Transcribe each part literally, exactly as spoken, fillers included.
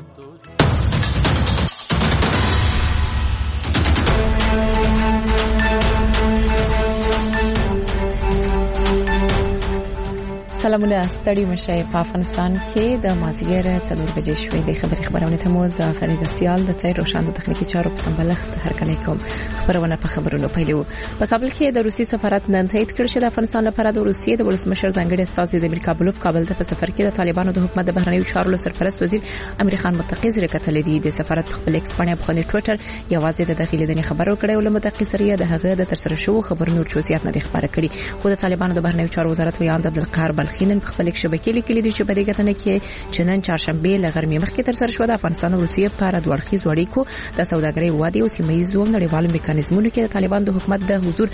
سلامونه ستړي مشه په افغانستان کې د مازیګر څلور بجې شوې د خبري خبرونه ته مو زه فرید سیال د تیر روشان د تخنیکی چارو په سمبلښت هرکلی کوم. خبرونه په خبرونو پیلو. په کابل کې د روسي سفارت نن تایید کړ چې د افغانستان لپاره د روسیې د ولسمشر ځانګړي استازي زمیر کابلوف کابل ته په سفر کې د طالبانو د حکومت د بهرنیو چارو سرپرست وزیر امیر خان متقی سره کتل دي. د سفارت په خپل ایکس باندې په ټوئیټر یوازې د داخلي دني خبرو کړي او له متقی سره د هغه د ترسره شو خبرونو جزئیات نه ښکاره کړي. خو د طالبانو د بهرنیو چارو وزارت ویاند عبدالقهار بلخین په خپل شبکې لیکلي دي چې په دې غټنه کې چې نن چهارشنبه له غرمې مخکې تر سره شو د افغانستان او روسیې په اړه دوه اړخیز اړیکو د سوداګرۍ وادي او سیمه‌ییزو نړیوالو میکانیزمونو کې د طالبان د حکومت د حضور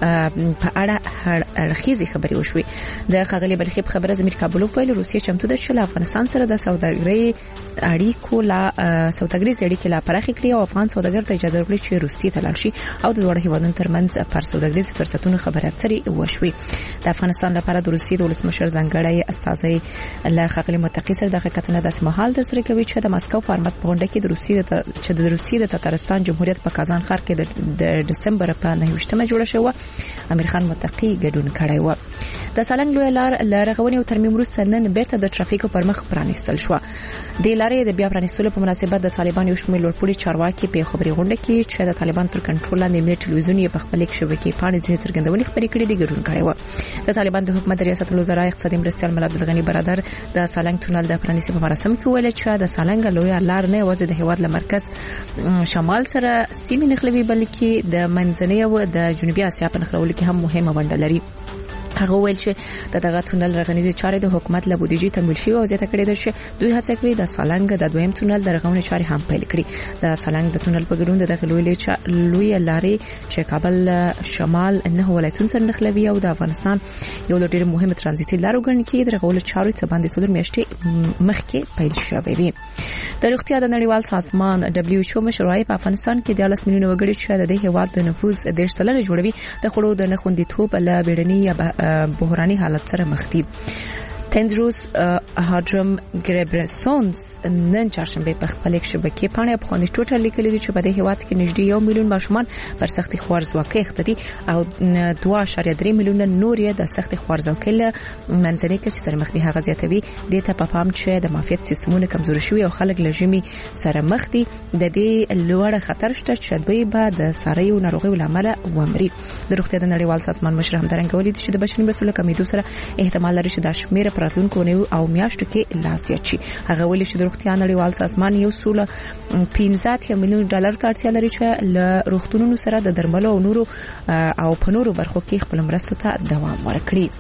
په اړه اړخیزي خبرې وشوي. د خغلی بلخي په خبره زمیر کابلوف ویل روسیې چمتو ده چې له افغانستان سره د سوداګرۍ اړیکو لا سوداګریز اړیکې لا پراخې کړي او افغان سوداګر ته اجازه ورکړي چې روسیې ته لاړ شي او د دوه هیوادونو ترمنځ پر سوداګریز فرصتونو خبرې اترې وشوي. د افغانستان لپاره د روسیې د ولسمشر ځانګړی استازي له خغلی متقی سره د کتنه د سمحال تر سره کوي چې د ماسکو فارمټ په غونډه کې د روسیې چې د روسیې د تتارستان جمهوریت په کازان ښار کې د دسمبر په نهمه جوړه شو امیر خان متقی ګډون کړی و. د سالنګ لوی لار لرغونی او ترمیم وروسته نن بیرته د ټرافیکو پر مخ پرانیستل شو. د لارې د بیا پرانیستلو په مناسبت د طالبان یو شمېر لوړپوړي چارواکي په خبري غونډه کې چې د طالبان تر کنټرول لاندې ملي ټلویزیون په خپل کې شبکې پاڼې ځینې څرګندونې خبرې کړې دي ګډون کړی و. د طالبان د حکومت ریاست الوزرا اقتصادي مرستیال ملا عبدالغنی برادر د سالنګ تونل د پرانیستلو په مراسم کې ویل چې د سالنګ لوی لار نه یوازې د هیواد لمرکز شمال سره سیمې نخلوي بلکې د منځنۍ او د جنوبي اسیا په نخلولو کې هم مهمه ونډه لري. هغه ویل چې د دغه تونل رغنیزي چارې د حکومت له بودیجې تمویل شوی او زیاته کړې ده چې دوی هڅه کوي د سالنګ د دویم تونل د رغونې چارې هم پیل کړي. د سالنګ د تونل په ګډون د داخلي لوی لارې چې کابل شمال نه ولایتونو سره نښلوي او د افغانستان یو ډېر مهمه ترانزیتي لار وګڼل کېږي د رغولو چارې څخه باندې څلور میاشتې مخکې پیل شوې وي. د روغتیا د نړیوال سازمان دبليو ایچ او مشروعي په افغانستان کې د دولس میلیونه وګړي چې د دې هیواد د نفوس ډېر سلنه جوړوي د خړو د نخوندیتوب له بیړني بحراني حالت سره مخ دي. تندروس هادرم ګریبرسونز نن چهارشنبه په خپل شبکې پاڼه په خونی ټوټر لیکلي چې په دې هیواد کې نږدې یو میلیون ماشومان پر سختي خوارزواکۍ اخته دي او دوه اعشاریه درې میلیونه نور یې د سختي خوارزواکۍ له منځنۍ کچې سره مخ دي. هغه زیاتوي د ته په پام چې د معافیت سیستمونو کمزوري شوی او خلک له ژمي سره مخ دي. د دې لوړ خطر شته چې دوی به د ساریو ناروغیو لامل ومري. د روغتیا د نړیوال سازمان مشر هم درنګ ولید چې د بشري مرستو کمیدو سره احتمال لري چې د شمیر راتلونکو نیو او میاشتو کې لاس یچي. هغه ویلي چې د روغتیا نړیوال سازمان یو سول پنځه میلیون ډالر ته اړتیا لري چې له روغتونونو سره د درملو او نورو او په نورو برخو کې خپل مرستو ته دوام ورکړي.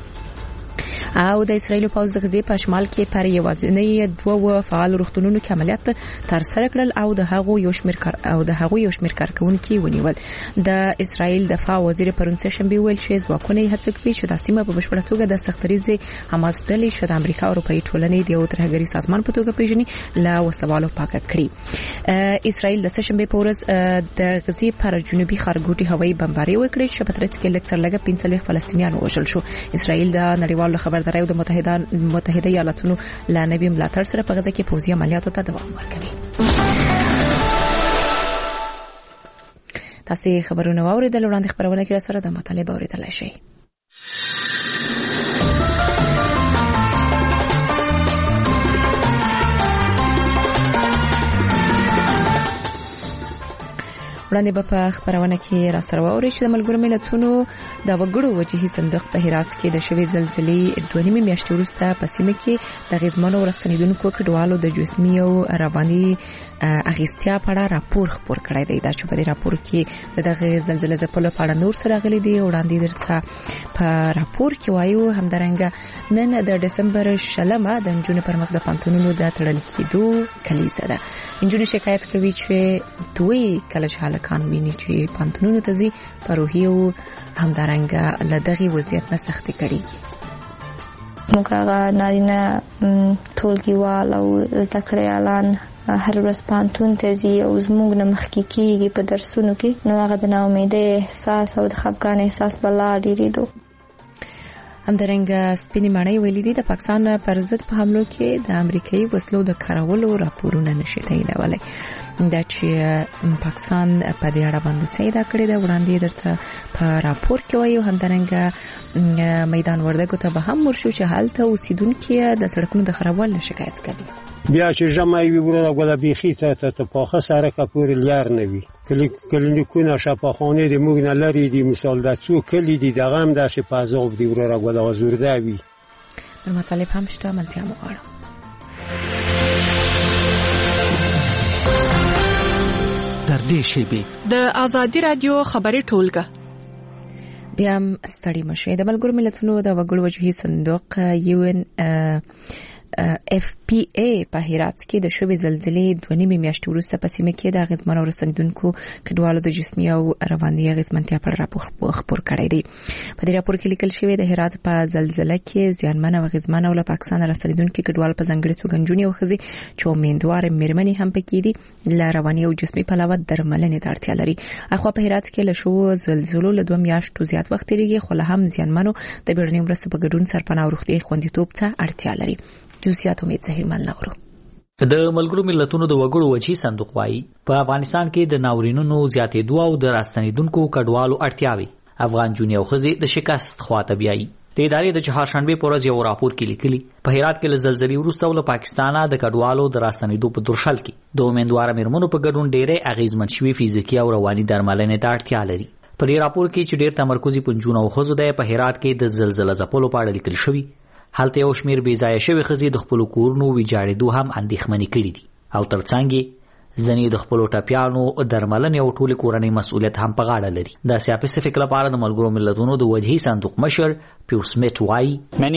او د اسرایل پوځ د غزې په شمال کې پر یوازینی دوه فعال روغتونونو کې عملیات تر سره کړل او د هغو یو شمېر کار او د هغو یو شمېر کارکونکو ونیول. د اسرایل دفاع وزیر پرون سه شنبه ویل چې ځواکونه هڅه کوي چې د سیمه په بشپړه توګه د سختریزي حماس ډلې شته امریکا او اروپאי ټولنې د یو ترهګری سازمان په توګه پیژني لا وسوالو پاک کړی. اسرایل د سه شنبه په ورځ د غزې پر جنوبي خارګوټي هوایي بمباري وکړه چې په ترڅ کې لکتر لګه پنځه فلسطینیان وژل شو. اسرایل د نړیوالو خبرداري د متحده متحده ایالاتونو له نوي ملاتړ سره په غزه کې پوځي عملیاتو ته دوام ورکوي. تاسو خبرونه واوریدل وړاندې خبرونه کې سره د مطالبه اوریدل شي. وړاندې به په خبرونه کې را سره ووري چې د ملګرو ملتونو د وګړو وجهي صندوق په هرات کې د شوې زلزلې دوه نیمه میاشتې وروسته په سیمه کې د غزمنو ورستنیدونکو کډوالو د جسمي او رواني اغیستیا په اړه راپور خپور کړی دی. دا چې په دې راپور کې د زلزلې ځپلو په اړه نور سره غلي دي. وړاندې درته په راپور کې وایو همدارنګه نن د دسمبر شلمه د انجونو پر مخ د پانتونونو د تړل کېدو کلیزه ده. انجونو شکایت کوي چې دوی کله چې کان ویني چې پانتونونو ته زی پروهي او همدارنګه لدغي وضعیت نه سختي کړي. موږ هغه نارینه ټولګیوال او زده کړیالان هر ورځ پانتون ته زی او زموږ نه مخکې کېږي په درسونو کې نو هغه د ناامیدۍ احساس او د خفګان احساس بلا ډېرېدو. همدارنګه سپینې ماڼۍ ویلي دي د پاکستان پر ضد په حملو کې د امریکایي وسلو د کارولو راپورونه نشي تاییدولی. دا چې پاکستان په دې اړه باندې څه ادعا کړې ده وړاندې درته په راپور کې وایي. همدارنګه میدان وردګو ته به هم ورشو چې هلته اوسیدونکي د سړکونو د خرابوالي شکایت کوي. بیا چې ژمی وي وروره ګوله بیخي ته ته پاخه سړکه پورې لار نه وي. کلینیکونه شفاخانې د موږ نه لرې دي. مثال د څو کلي دي دغه هم داسې په عذاب دي وروره ګوله آزرده وي. در مطالب هم شته ملتیا مو غواړم. در دې شیبې د ازادي رادیو خبري ټولګه بیا هم ستړي مشه. د ملګرو ملتونو د وګړو وجهي صندوق یو ان اف پی ای په هرات کې د شوبې زلزلې دوه نیمه میاشتې وروسته په سیمه کې د اغیزمن او رسنیدونکو کډوالو د جسمي او رواني اغیزمنتیا په اړه راپور خپور کړی دی. په دې راپور کې لیکل شوی د هرات په زلزلې کې زیانمن او اغیزمن او له پاکستان رسنیدونکو کډوال په ځنګړي توګه نجونې او ښځې چې امیندوار مېرمنې هم پکې دي له رواني او جسمي پلوه درملنې ته اړتیا لري. اخوا په هرات کې له شو زلزلو له دوه میاشتو زیات وخت تیریږي خو له هم زیانمنو د بیړنۍ مرستې په ګډون سرپناه او روغتیايي خوندیتوب ته اړتیا لري. جوسیات امید زهیر مل نورو. د ملګرو ملتونو د وګړو وجهي صندوق وايي په افغانستان کې د ناورینونو زیاتېدو او د راستنیدونکو کډوالو اړتیاوي افغان جونې او ښځې د شکست خواته بیایي. د ادارې د چهارشنبه په ورځ یو راپور کې لیکلي په هرات کې له زلزلې وروسته له پاکستانه د کډوالو د راستنیدو په درشل کې د امیندوار مېرمنو په ګډون ډېرې اغیزمن شوي فزیکي او رواني درملنې ته اړتیا لري. په دې راپور کې چې ډېر تمرکزي پنځونه او ښځو د په هرات کې د زلزلې ځپلو په اړه لیکل شوی. هلته یو شمیر بې ځایه شوي ښځې د خپلو کورونو ویجاړېدو هم اندېښمنې کړي دي او ترڅنګ ځنې د خپلو ټپیانو درملنې او ټولې کورنۍ مسؤلیت هم په غاړه لري. د اسیا پسفیک لپاره د ملګرو ملتونو د وجهي صندوق مشر پیوس میټ وایي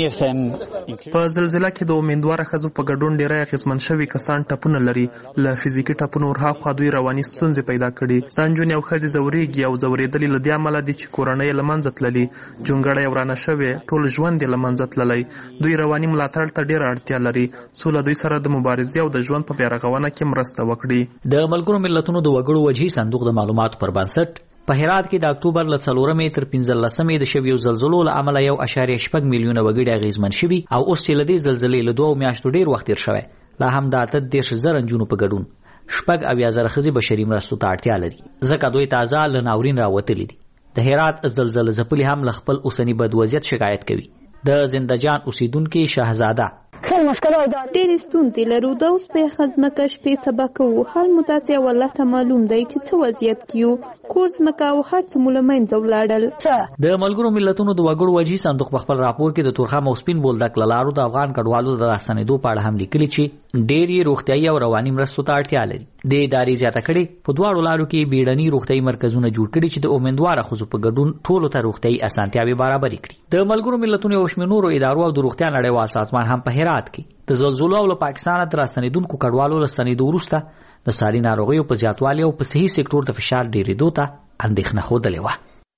په زلزلې کې د امیندواره ښځو په ګډون ډېری اغېزمن شوي کسان ټپونه لري. له فزیکي ټپونو ورهاخوا دوی رواني ستونزې پیدا کړي. دا نجونې او ښځې ځورېږي او ځورېدلې له دې امله دي چې کورنۍ یې له منځه تللي، جونګړه یې ورانه شوې، ټول ژوند یې له منځه تللی. دوی رواني ملاتړ ته ډېره اړتیا لري څو له دوی سره د مبارزې او د ژوند په بیارغونه کې مرسته وکړي. د ملګرو ملتونو د وګړو وجهي صندوق د معلوماتو پر بنسټ په هرات کې د اکتوبر له څلورمې تر پنځلسمې د شویو زلزلو له امله یو اشاریه شپږ میلیونه وګړي اغېزمن شوي او اوس چې له دې زلزلې له دوه میاشتو ډېر وخت تېر شوی لا هم د اته دېرش زره نجونو په ګډون شپږ اویا زره ښځې بشري مرستو ته اړتیا لري ځکه دوی تازه له ناورین راوتلي دي. د هرات زلزلې ځپلي هم له خپل اوسني بد وضعیت شکایت کوي. د زندهجان اوسیدونکي شهزاده ډېرې ستونزې لرو د اوس په ځمکه شپې سبا کوو. حال متاسع والله ته معلوم دی چې څه وضعیت کې یو. کور ځمکه او هر څه مو له منځه ولاړل. د ملګرو ملتونو د وګړو وجهي صندوق په خپل راپور کې د تورخم او سپین بولدک له لارو د افغان کډوالو د راستنېدو په اړه هم لیکلي چې ډېرې روغتیايي او رواني مرستو ته اړتیا لري. د ادارې زیاته کړې په دواړو لارو کې بیړني روغتیايي مرکزونه جوړ کړي چې د امیندواره ښځو په ګډون ټولو ته روغتیايي اسانتیاوې برابرې کړي. د ملګرو ملتونو یو شمېر نورو ادارو او د روغتیا نړیوال سازمان هم په هرات کې د زلزلو او له پاکستانه تر راستنېدونکو کډوالو له ستنېدو وروسته د ساري ناروغیو په زیاتوالي او په صحي سکتور د فشار ډېرېدو ته اندېښنه ښودلې وه.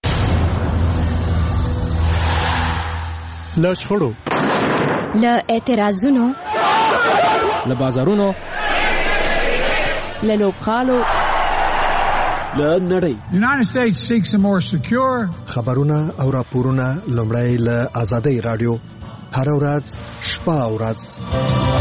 له شخړو، له اعتراضونو، له بازارونو، له لوبغالو، له نړۍ United States seeks a more secure خبرونه او راپورونه لومړی له آزادۍ رادیو هر ورځ شپه او ورځ.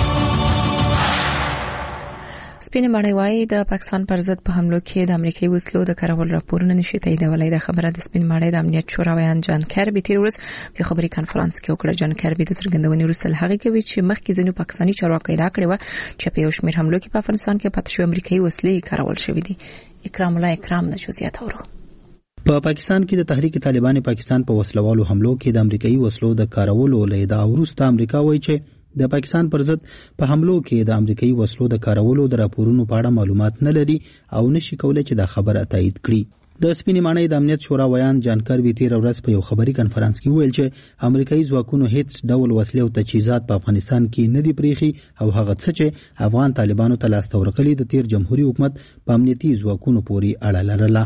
سپینې ماڼۍ وايي د پاکستان پر ضد په حملو کې د امریکایي وسلو د کارولو راپورونه نشي تاییدولی. د خبره د سپینې ماڼۍ د امنیت شورا ویان جان کربي تیر ورځ په خبري کانفرنس کې وکړه. جان کربي د څرګندونې وروسته هغه کوي چې مخکې ځینو پاکستاني چارواکو ادعا کړې و چې په یو شمېر حملو کې په افغانستان کې پاتې شوي امریکایي وسلې کارول شوې دي. اکرام الله اکرام د جزئیات اورو. په پاکستان کې د تحریک طالبان پاکستان په وسلوالو حملو کې د امریکایي وسلو د کارولو له ادعا وروسته امریکا وایي چې د پاکستان پر ضد په حملو کې د امریکایي وسلو د کارولو د راپورونو په اړه معلومات نه لري او نشي کولای چې دا خبره تایید کړي. د سپینې ماڼۍ د امنیت شورا ویان جان کربي تیر ورځ په یو خبري کانفرنس کې ویل چې امریکایي ځواکونو هیڅ ډول وسلې او تجهیزات په افغانستان کې نه دي پریخي او هغه څه چې افغان طالبانو ته لاس ورکړي د تیر جمهوریت حکومت په امنیتي ځواکونو پورې اړه لرله.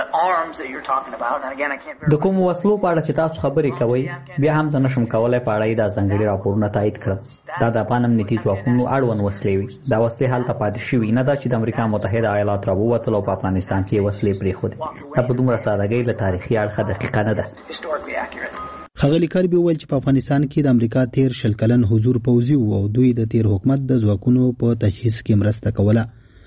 د کوم وسلو په اړه چې تاسو خبرې کوئ بیا هم زه نشم کولای په اړه دا ځانګړي راپورونه تایید کړم. دا د افغان امنیتي ځواکونو اړوند وسلې وي. دا وسلې هلته پاتې شوي نه ده چې د امریکا متحده ایالات راووتل او په افغانستان کې وسلې پرېښودې. دا په دومره سادهګۍ له تاریخي اړخه دقیقه نه ده. ښاغلي کربي وویل چې په افغانستان کې د امریکا تیر شل کلن حضور پوځي و او دوی د تیر حکومت د ځواکونو په تجهیز کې مرسته کوله.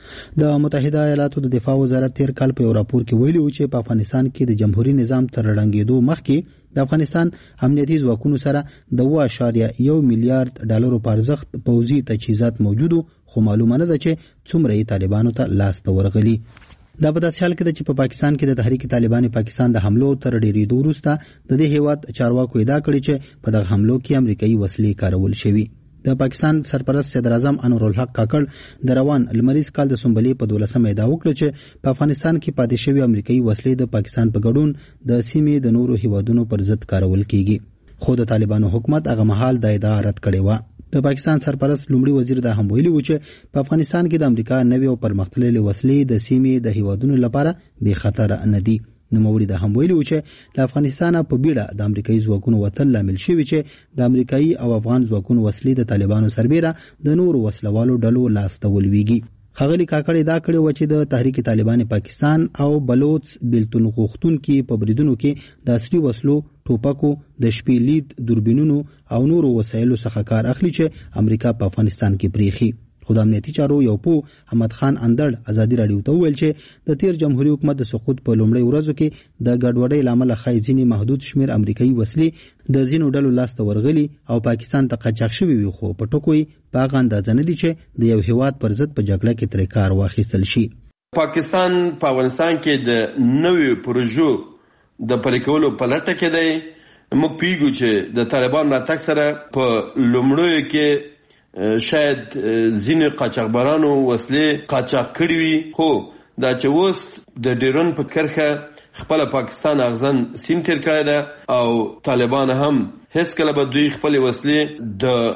د متحده ایالاتو د دفاع وزارت تیر کال په یو راپور کې ویلي و چې په افغانستان کې د جمهوریت نظام تر ړنګېدو مخکې د افغانستان امنیتي ځواکونو سره د اوه اعشاریه یو میلیارډ ډالرو په ارزښت پوځي تجهیزات موجود خو معلومه نه ده چې څومره یې طالبانو ته لاس ته ورغلي. دا په داسې حال کې ده چې په پاکستان کې د تحریک طالبان پاکستان د حملو تر ډېرېدو وروسته د دې هیواد چارواکو ادعا کړې چې په دغه حملو کې امریکایي وسلې کارول شوي. د پاکستان سرپرست صدر اعظم انورالحق کاکړ د روان لمریز کال د سنبلې په دولسمه ادعا وکړه چې په افغانستان کې پاتې شوي امریکایي وسلې د پاکستان په ګډون د سیمې د نورو هیوادونو پر ضد کارول کیږي خو د طالبانو حکومت هغه مهال د ادعا رد کړې وه. د پاکستان سرپرست لومړي وزیر دا هم ویلي و چې په افغانستان کې د امریکا نوې او پرمختللې وسلې د سیمې د هیوادونو لپاره بې خطره نه دي. نوموړي دا هم ویلي و چې له افغانستانه په بیړه د امریکایي ځواکونو وتل لامل شوي چې د امریکایي او افغان ځواکونو وسلې د طالبانو سربیره د نورو وسلوالو ډلو لاس ته ولویږي. ښاغلي کاکړ ادعا کړې وه چې د تحریک طالبان پاکستان او بلوچ بیلتون غوښتونکي په بریدونو کې د عصري وسلو، ټوپکو، د شپې لید، دوربینونو او نورو وسایلو څخه کار اخلي چې امریکا په افغانستان کې پریخي. خو د امنیتي چارو یو پوه احمد خان اندړ ازادي راډیو ته وویل چې د تیر جمهوریت حکومت د سقوط په لومړۍ ورځو کې د ګډوډۍ له امله ښایي ځینې محدود شمېر امریکایي وسلې د ځینو ډلو لاسته ورغلي او پاکستان ته قاچاق شوي وي خو په ټکو یې په هغه اندازه نه دي چې د یو هیواد پر ضد په جګړه کې ترې کار واخیستل شي. پاکستان په افغانستان کې د نویو پروژو د پلي کولو په لټه کې دی. موږ پوهیږو چې د طالبانو راتګ سره په لومړیو کې شاید ځینې قاچاقبرانو وسلې قاچاق کړي وي خو دا چې اوس د ډیرون په کرښه خپل پاکستان اغزن سیم تیر کړی ده او طالبان هم هیڅکله به دوی خپل وسلې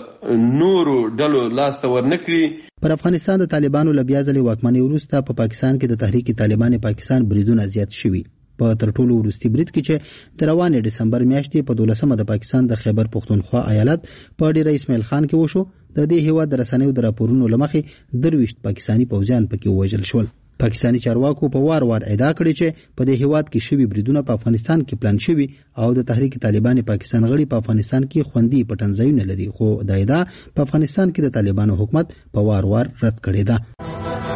د نورو ډلو لاس ته ورنه کړي. پر افغانستان د طالبانو له بیا ځلې واکمنۍ وروسته په پاکستان کې د تحریک طالبان پاکستان بریدونه زیات شوي. په تر ټولو وروستي برید کې چې د روانې ډسمبر میاشتې په دولسمه د پاکستان د خیبر پختونخوا ایالت په ډیره اسماعیل خان کې وشو. د دې هیواد د رسنیو د راپورونو له مخې درویشت پاکستاني پوځیان پکې ووژل شول. پاکستاني چارواکو په وار وار ادعا کړې چې په دې هیواد کې شوي بریدونه په افغانستان کې پلان شوي او د تحریک طالبان پاکستان غړي په افغانستان کې خوندي پټنځایونه لري خو دا ادعا په افغانستان کې د طالبانو حکومت په وار وار رد کړې ده.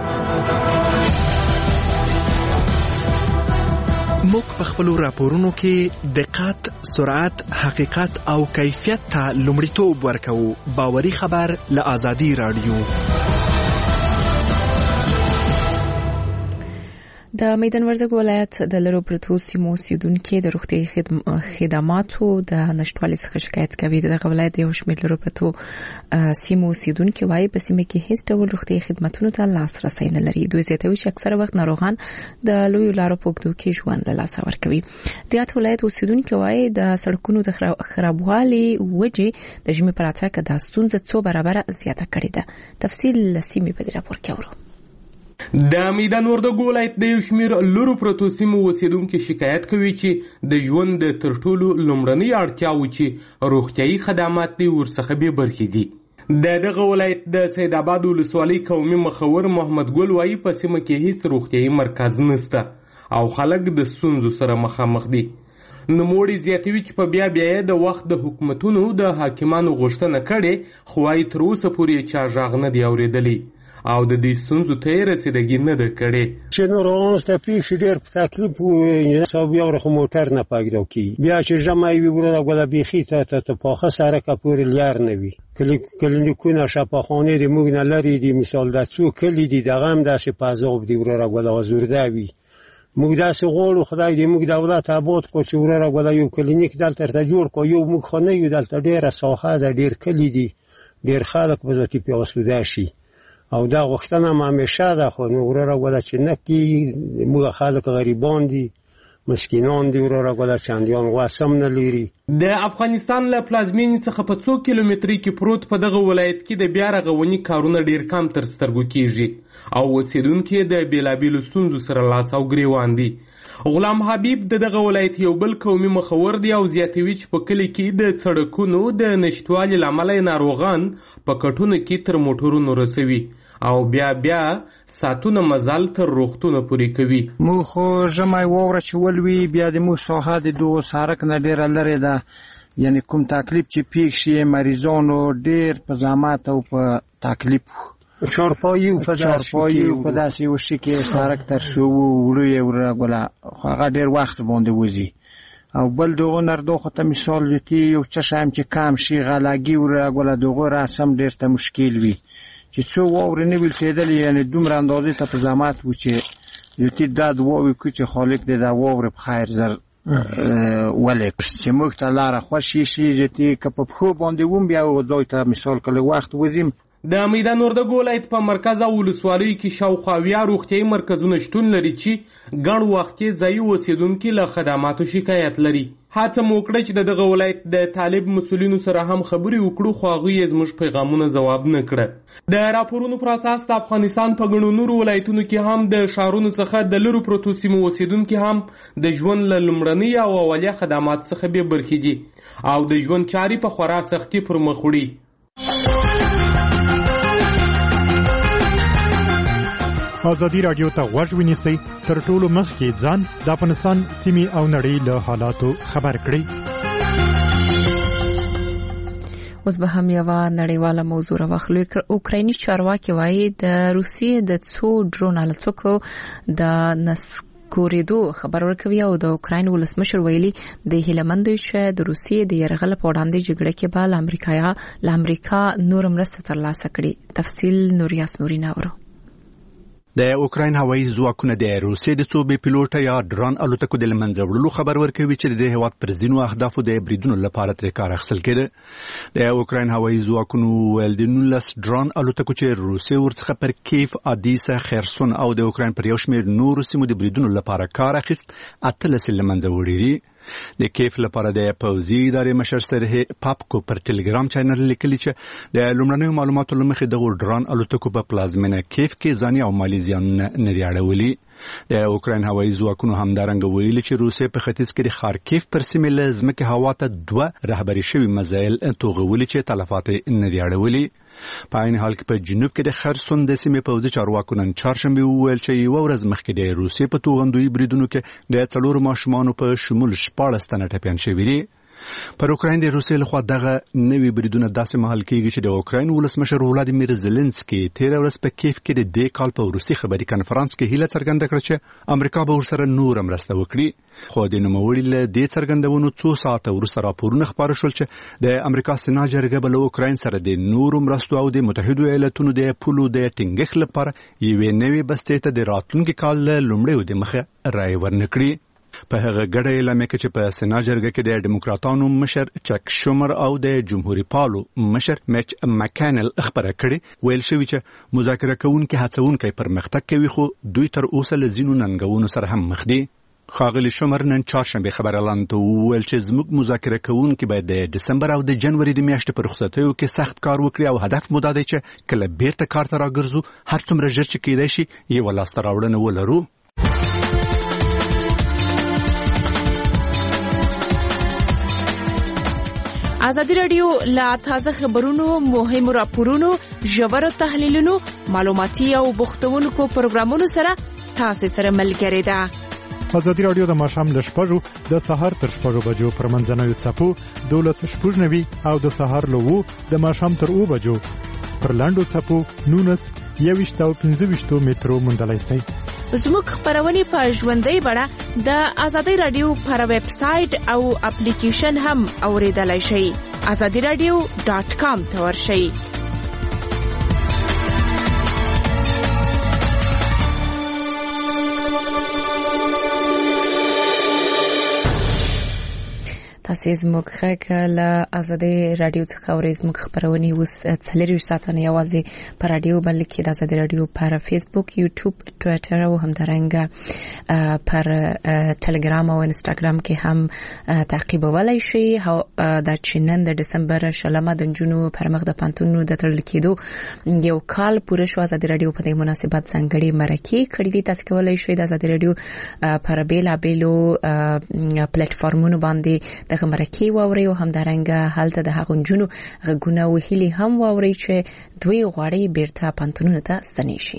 موږ په خپلو راپورونو کې دقت، سرعت، حقیقت او کیفیت ته لومړیتوب ورکوو. باوري خبر له آزادي راډیو. د میدان وردګ ولایت د لرو پرتو سیمو اوسیدونکي د روغتیايي خدماتو د نشټوالي څخه شکایت کوي. دغه ولایت یو شمېر لرو پرتو سیمو اوسیدونکي وايي په سیمه کې هیڅ ډول روغتیايي خدماتونو ته لاسرسی نه لري. دوی زیاتوي چې اکثره وخت ناروغان د لویو لارو په اوږدو کې ژوند له لاسه ورکوي. د یاد ولایت اوسیدونکي وايي د سړکونو د خرابوالي وجې د ژمي په راتګ کې د ستونزې څو برابره زیاته کړې ده. تفصیل له سیمې په دې راپور کې اورو. د میدان وردګ ولایت د یو شمېر لرو پرتو سیمو اوسیدونکي شکایت کوي چې د ژوند د تر ټولو لومړنۍ اړتیاوو چې روغتیايي خدمات دي ورڅخه بې برخې دي. د دغه ولایت د سید آباد ولسوالۍ قومي مخور محمد ګل وایي په سیمه کې هیڅ روغتیايي مرکز نشته او خلک د ستونزو سره مخامخ دي. نوموړي زیاتوي چې په بیا بیا د وخت د حکومتونو د حاکمانو غوښتنه کړې خو وايي تر اوسه پورې چا غږ نه دی اورېدلی او د دې ستونزو ته یې رسیدګي نه ده کړې. چې ناروغانو ته پیښې ډېر په تکلیف حساب بیا ورخه موټر نه پیدا کېږي. بیا چې ژمی وي وروره ګوله بیخي ته ته پاخه سړکه پورې لیار نه وي. کلینیکونه شفاخانې د موږ نه لرې دي. مثال د څو کلي دي دغه هم داسې په عذاب دي وروره ګوله ازورده وي. موږ داسې غواړو خدای دې موږ دولت آباد کړو چې وروره ګوله یو کلینیک دلته ته جوړ کړو. یو موږ خو نه یو دلته ډېره ساحه ده ډېر کلي دي ډېر خلک به ذاتي پې آسوده شي او دا غوښتنه هم همیشه ده خو وروره ګوله چې نه کېږي. موږ خلک غریبان دي مسکینان دي وروره ګوله چندیان غوث هم نه لري. د افغانستان له پلازمینې څخه په څو کیلومترۍ کې پروت په دغه ولایت کې د بیا رغونې کارونه ډېر کم تر سترګو کېږي او اوسېدونکي د بېلابېلو ستونزو سره لاس او ګرېوان دي. غلام حبیب د دغه ولایت یو بل قومي مخور دی او زیاتوي چې په کلي کې د سړکونو د نشتوالي له امله ناروغان په کټونو کې تر موټرونو رسوي او بیا بیا ساتونه مزل تر روغتونه پورې کوي. مو خو ژمی واوره چې ولوي بیا د مو ساحه د دغو سړک نه ډېره لرې ده. یعنی کوم تکلیف چې پیښ شي مریضانو ډیر په زحمت او په تکلیف چارپایی او په چارپایی او په داسې وشي کې سړک تر شو وړو یې ورغله خو هغه ډیر وخت باندې وځي او بل دغه نردو خو ته مثال یتی یو څه شایم چې کم شي غلاګي ورغله دغه رسم ډیر ته مشکل وي چې څو واورې نه ویل کېدل یعنی دومره اندازې ته په زحمت و چې یتی دا دواوي کو چې خالق دې دا واورې په خیر زر ولې چې موږ ته لاره خوشي شي چې که په خو باندې ووم بیا ځای ته مثال کله وخت وزیم د میدان وردګو ولایت په مرکز او ولسوالیو کې شاوخوا اویا روغتیایي مرکزونه شتون لري چې ګڼ وخت کې ځایي اوسېدونکي له خدماتو شکایت لري. هڅه مو وکړه چې د دغه ولایت د طالب مسؤلینو سره هم خبرې وکړو خو هغوی یې زموږ پیغامونه ځواب نه کړه. د راپورونو پر اساس د افغانستان په ګڼو نورو ولایتونو کې هم د ښارونو څخه د لرو پرتو سیمو اوسېدونکي هم د ژوند له لومړني او اولیه خدمات څخه بې برخې دي او د ژوند چارې په خورا سختي پر مخ وړي. ازادي راډیو ته غوږ ونیسئ تر ټولو مخکې ځان د افغانستان سیمې او نړۍ له حالاتو خبر کړئ. اوس به هم یوه نړیواله موضوع راواخلو. اوکرایني چارواکي وایي د روسیې د څو ډرون الوتکو د نسکورېدو خبر ورکوي او د اوکراین ولسمشر ویلي د هیله مند دی چې د روسیې د یرغل په وړاندې جګړه کې به له امریکا له امریکا نور مرسته ترلاسه کړي. تفصیل نوریاس نورین اورو. د اوکراین هوایي ځواکونه د روسیې د څو بې پیلوټه یا ډرون الوتکو د منځه وړلو خبر ورکوي چې د هیواد پر ځینو اهدافو د بریدونو لپاره ترې کار اخیستل کېده. د اوکراین هوایي ځواکونو ویل د نولس ډرون الوتکو چې روسیې ورڅخه پر کیف، ادیسا، خرسون او د اوکراین پر یو شمېر نورو سیمو د بریدونو لپاره کار اخیست اتلس یې له منځه وړي دي. د کیف لپاره د پوځي ادارې مشر سرهی پاپکو پر ټلګرام چینل لیکلي چې د لومړنیو معلوماتو له مخې دغه ډرون الوتکو په پلازمینه کیف کې ځاني او مالي زیانونه نه دي اړولي. د اوکراین هوایي ځواکونو همدارنګه ویلي چې روسیې په ختیځ کې د خارکیف پر سیمې له ځمکې هوا ته دوه رهبري شوي میزایل توغولي چې تلفات نه دي اړولي. په عین حال کې په جنوب کې د خرسون د سیمې پوځي چارواکو نن چهارشنبه وویل چې یوه ورځ مخکې د روسیې په توغندویي بریدونو کې د څلورو ماشومانو په شمول شپاړس تنه ټپیان شوي دي. پر اوکراین د روسیې لخوا دغه نوي بریدونه داسې مهال کېږي چې د اوکراین ولسمشر ولادیمیر زلنسکي تېره ورځ په کیف کې د دې کال په وروستي خبري کنفرانس کې هیله څرګنده کړه چې امریکا به ورسره نوره مرسته وکړي. خو د نوموړي له دې څرګندونو څو ساعته وروسته راپورونه خپاره شول چې د امریکا سنا جرګه به له اوکراین سره د نورو مرستو او د متحدو ایالاتونو د پولو د ټینګښت لپاره یوې نوې بستې ته د راتلونکي کال له لومړیو د مخه رایې ورنکړي. په هغه ګډه اعلامیه کې چې په سنا جرګه کې د ډیموکراتانو مشر چک شومر او د جمهوریت پالو مشر میچ مکانل خبره کړې ویل شوی چې مذاکره کوونکي هڅونکي پرمختګ کوي خو دوی تر اوسه له ځینو ننګونو سره هم مخ دي. ښاغلي شومر نن چهارشنبه خبر اعلان ته وویل چې زموږ مذاکره کوونکي باید د دسمبر او د جنوري د میاشتې په رخصتیو کې سخت کار وکړي او هدف مو دا دی چې کله بیرته کار ته راګرځو هر څومره ژر چې کېدای شي یوه لاسته راوړنه ولرو. ازادي راډیو لا تازه خبرونو، مهمو راپورونو، ژورو تحلیلونو، معلوماتي او بوختونکو پروګرامونو سره تاسو سره ملګری ده. ازادي راډیو د ماښام له شپږو د سهار تر شپږو بجو پر منځنوي څپو دولس شپږ نوي او د سهار له اوو د ماښام تر اوو بجو پر لاندو څپو نونس یویشت او پنځه ویشتو مترو موندلی شئ. زموږ خبرونه په ژوندۍ بڼه د ازادي راډیو پر ویب سټ او اپلیکیشن هم اوریدلای شئ. ازادي راډیو ډاټ کام ته ورشئ. تاسو زموږ خک له ازادي راډیو څخه اورئ. زموږ خبرونه اوس څلورویشت ساعته نه یوازې پر راډیو بلکې د ازادي راډیو پر فیسبوک، یوټیوب، ټویټر او همدارنګه پر ټلګرام او انستګرام کې هم تعقیبولای شئ. دا چې نن د دسمبر شلمه د جنو پر مخ د پانتونو د تړل کېدو یو کال پوره شو. ازادي راډیو په دې مناسبت ځانګړي مرکې کړې دي. تاسو کولای شئ د ازادي راډیو پر بیلابېلو پلیټفارمونو باندې د مرکې واوري او همدارنګه هلته د هغو جنو غږونه او هیلې هم واوري چې دوی غواړي بیرته پانتونونو ته ستنې شي.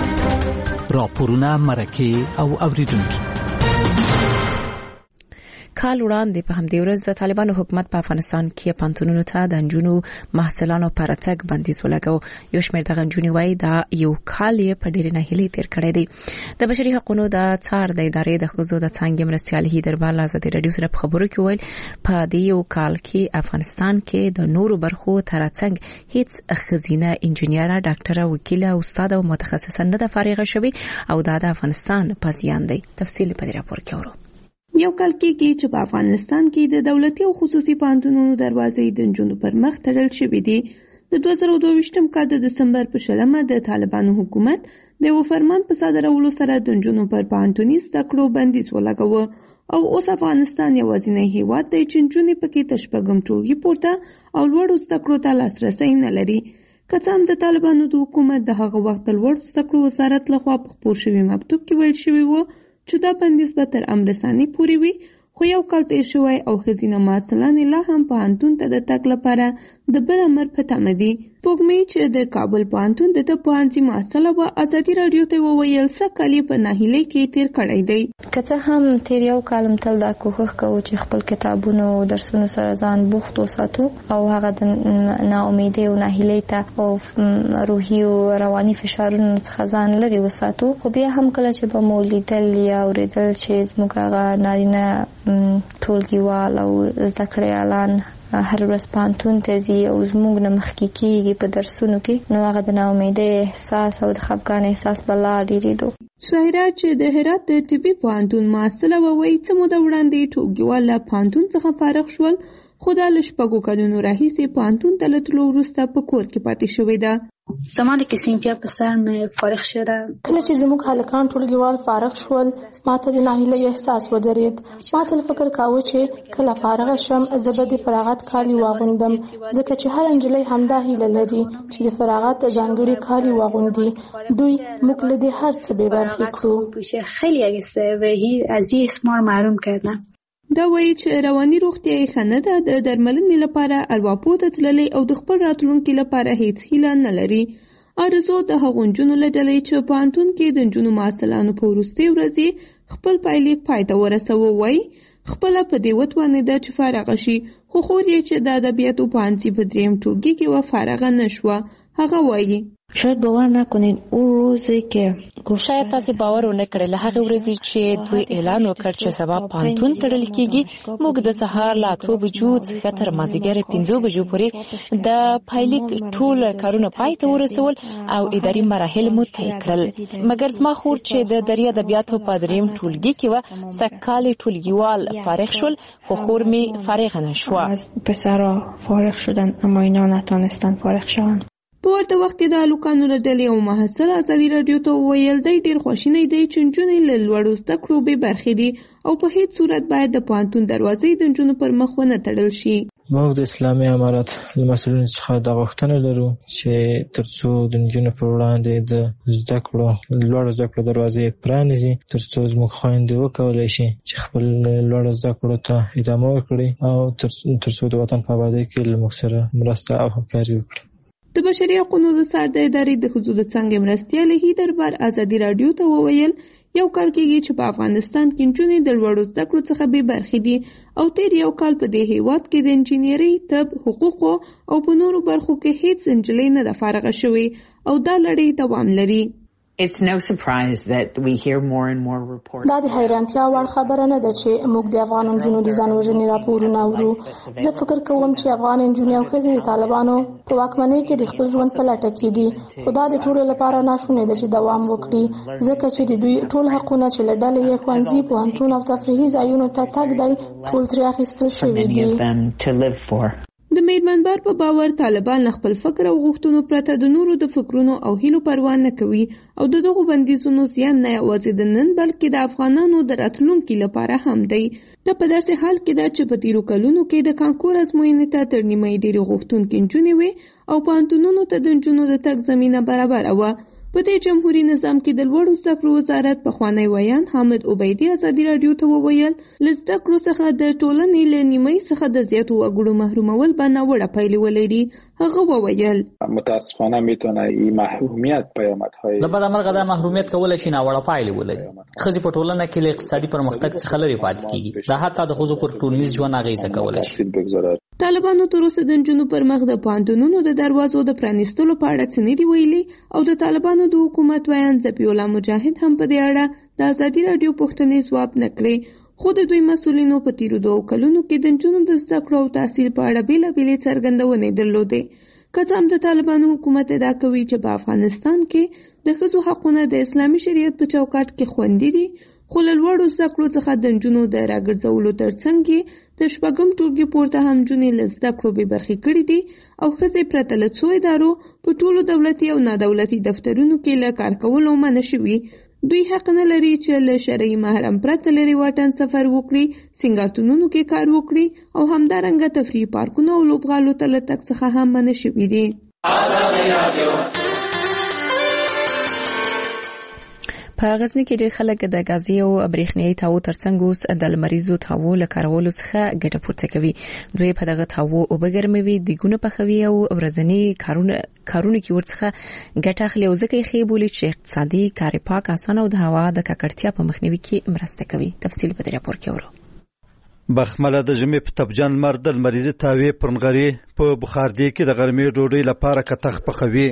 راپورونه، مرکې او اوریدونکي کال وړاندې په همدې ورځ د طالبانو حکومت په افغانستان کې پانتونونو ته د نجونو محصلانو پر تګ بندیز ولګاو. یو شمېر دغه نجونې وایي دا یو کال یې په ډېرې ناهیلۍ تیر کړی دی. د بشري حقوقو د څار د ادارې د ښځو د څانګې مرستیال هیدر بال ازادي رادیو سره په خبرو کې ویل په دې یو کال کې افغانستان کې د نورو برخو ترڅنګ هیڅ ښځینه انجنیره، ډاکټره، وکیله، استاد او متخصصه نه ده فارغه شوې او دا د افغانستان په زیان دی. تفصیل په دې راپور کې اورو. یو کال کېږي چې په افغانستان کې د دولتي او خصوصي پوهنتونونو دروازې د نجونو پر مخ تړل شوې دي. د دوه زره دوه ویشتم کال د دسمبر په شلمه د طالبانو حکومت د یو فرمان په صادرولو سره د نجونو پر پوهنتوني زده کړو بندیز ولګاوه او اوس افغانستان یوازینی هیواد دی چې نجونې پکې تر شپږم ټولګي پورته او لوړو زده کړو ته لاسرسی نه لري. که څه هم د طالبانو د حکومت د هغه وخت د لوړو زده کړو وزارت لخوا په خپور شوي مکتوب کې ویل شوي و چې دا بندیز به تر امرساني پورې وي، خو یو کال تیر شوی او ښځینه محصلانې لا هم پوهنتون ته د تګ لپاره د بل امر په تمه دي. سپوږمۍ چې د کابل پوهنتون د ده پوهنځي محصله وه ازادي راډیو ته وویل څه کال یې په ناهیلۍ کې تیر کړی دی. که څه هم تیر یو کال تل دا کوښښ کوو چې خپل کتابونو او درسونو سره ځان بوخت وساتو او هغه د ناامیدۍ او ناهیلۍ ته او روحي او رواني فشارونو څخه ځان لرې وساتو، خو بیا هم کله چې به مو لیدل یا اورېدل چې زموږ هغه نارینه ټولګیوال او زده کړیالان هر ورځ پوهنتون ته ځي او زموږ نه مخکې کېږي په درسونو کې، نو هغه د ناامیدۍ احساس او د خفګان احساس به لا ډېرېدو. شاهره چې د هرات د طبي پوهنتون محصله وه وایي څه موده وړاندې ټولګیوال له پوهنتون څخه فارغ شول، خو دا له شپږو کلونو راهیسې پوهنتون ته له تلو وروسته په کور کې پاتې شوې ده. زمانی که سینفیا پسر مې فارغ شدم، کله چې زموږ هلکان ټولګیوال فارغ شول ما ته د ناهیلۍ احساس ودرېد. ما تل فکر کاوه چې کله فارغه شم زه به د فراغت کالي واغوندم، ځکه چې هر نجلۍ همدا هیله لري چې د فراغت ځانګړي کالي واغوندي. دوی موږ له دې هر څه بې برخې کړو. خیلی اگه از یه اسمار محروم کردم. دا وایي چې رواني روغتیا یې ښه نه ده، د درملنې لپاره ارواپو ته تللی او د خپل راتلونکي لپاره هیڅ هیله نه لري. آرزو د هغو نجونو له ډلې چې پوهنتون کې د نجونو محصلانو په وروستۍ ورځې خپل پایلیک پای ته ورسوه وایي خپله په دې وتوانېده چې فارغه شي، خو خور یې چې د ادبیاتو پوهنځي په درېیم ټولګي کې وه فارغه نه شوه. هغه وایي شاید باور نکنین اون روزی که شاید تاسو باور ونه کړئ له هغه ورځې چې دوی اعلان وکړ چې سبا پوهنتون تړل کیږي، موږ د سهار له اتو بجو څخه تر مازدیګر پنځو بجو پورې د پایلیک ټول کارونه پای ته ورسول او اداري مراحل مو طی کړل. مګر زما خور چې د دري ادبیاتو په دریم ټولګي کې وه سږکال ټولګیوال فارغ شول، خو خور مې فارغ نه شوه. پسرها فارغ شدن اما اینا نتونستن فارغ شوند. په ورته وخت کې د هلکانو له ډلې او محصل ازادي راډیو ته وویل دی ډېر خواشینی دی چې نجونې له لوړو زده کړو بې برخې دي او په هیڅ صورت باید د پوهنتون دروازې د نجونو پر مخ ونه تړل شي. موږ د اسلامي امارت له مسؤلینو څخه دا غوښتنه لرو چې تر څو د نجونو پر وړاندې د زده کړو لوړو زده کړو دروازې پرانیزي، تر څو زموږ خویندې وکولی شي چې خپل لوړو زده کړو ته ادامه وکړي او تر څو د وطن په ابادۍ کې له موږ سره مرسته او همکاري وکړي. د بشري حقوقو د څار د ادارې د ښځو د څانګې مرستیال هیدر بال ازادي راډیو ته وویل یو کال کېږي چې په افغانستان کې نجونې د لوړو زده کړو څخه بې برخې دي او تیر یو کال په دې هیواد کې د انجینرۍ، طب، حقوقو او په نورو برخو کې هیڅ نجلۍ نه ده فارغه شوې او دا لړۍ دوام لري. It's no surprise that we hear more and more reports. دا د حیرانتیا وړ خبره نه ده چې موږ د افغان نجونو د ځان وژنې راپورونه اورو. زه فکر کوم چې افغان نجونې او ښځې د طالبانو په واکمنۍ کې د خپل ژوند په لټه کې دي، خو دا د ټولو لپاره ناشونې ده چې دوام وکړي، ځکه چې د دوی ټول حقونه چې له ډلې یې ښوونځي، پوهنتون او تفریحي ځایونو ته تګ دی ټول ترې اخیستل شوي دي. د میرمنبر په باور طالبان له خپل فکر او غوښتنو پرته د نورو د فکرونو او هیلو پروا نه کوي او د دغو بندیزونو زیان نه یوازې د نن بلکې د افغانانو د راتلونکي لپاره هم دی. دا په داسې حال کې ده چې په تیرو کلونو کې د کانکور ازموینې ته تر نیمایي ډېرې غوښتونکې نجونې وې او پوهنتونونو ته د نجونو د تګ زمینه برابره وه. په دې جمهوریت نظام کې د لوړو زده کړو وزارت پخوانی ویان حامد عبیدي ازادي رادیو ته وویل له زده کړو څخه د ټولنې له نیمۍ څخه د زیاتو وګړو محرومول به ناوړه پایلې ولري. هغه وویل متاسفانه میتونه این محرومیت پیامدهای له بده مرغه د محرومیت کولای شي ناوړه پایلې ولري. ښځې په ټولنه کې له اقتصادي پرمختګ څخه لرې پاتې کیږي. دا حتی د ښځو پر ټولنیز ژوند اغیزه کولای شي. طالبانو تر اوسه د نجونو پر مخ د پوهنتونونو د دروازو د پرانیستلو په اړه څه نه دي ویلي او د طالبانو د حکومت ویان ذبیح الله مجاهد هم په دې اړه د ازادي رادیو پوښتنې ځواب نه کړې. خو د دوی مسؤلینو په تیرو دوو کلونو کې د نجونو د زده کړو او تحصیل په اړه بېلابېلې څرګندونې درلودې. که څه هم د طالبانو حکومت ادعا کوي چې په افغانستان کې د ښځو حقونه د اسلامي شریعت په چوکاټ کې خوندي دي، خو له لوړو زده کړو څخه د نجونو د راګرځولو ترڅنګ یې د شپږم ټولګي پورته هم نجونې له زده کړو بې برخې کړي دي او ښځې پرته له څو ادارو په ټولو دولتي او نادولتي دفترونو کې له کار کولو منع شوي. دوی حق نه لري چې له شرعي محرم پرته لرې واټن سفر وکړي، سینګارتونونو کې کار وکړي او همدارنګه تفریح پارکونو او لوبغالو ته له تګ څخه هم منع شوي دي. په غزنی کې ډېر خلک د غازي او برېښنايي تاوو ترڅنګ اوس د لمریزو تاوو له کارولو څخه ګټه پورته کوي. دوی په دغه تاوو اوبه ګرموي، دیګونه پخوي او ورځنی کارونه کارونه کې ورڅخه ګټه اخلي او ځکه یې ښه بولي چې اقتصادي، کار پاک، اسانه او د هوا د ککړتیا په مخنیوي کې مرسته کوي. تفصیل په دې راپور کې ورو. بخمله د ژمي په تبجن لمر د لمریزې تاوې پرنغري په بخاردي کې د غرمې ډوډۍ لپاره کتخ پخوي.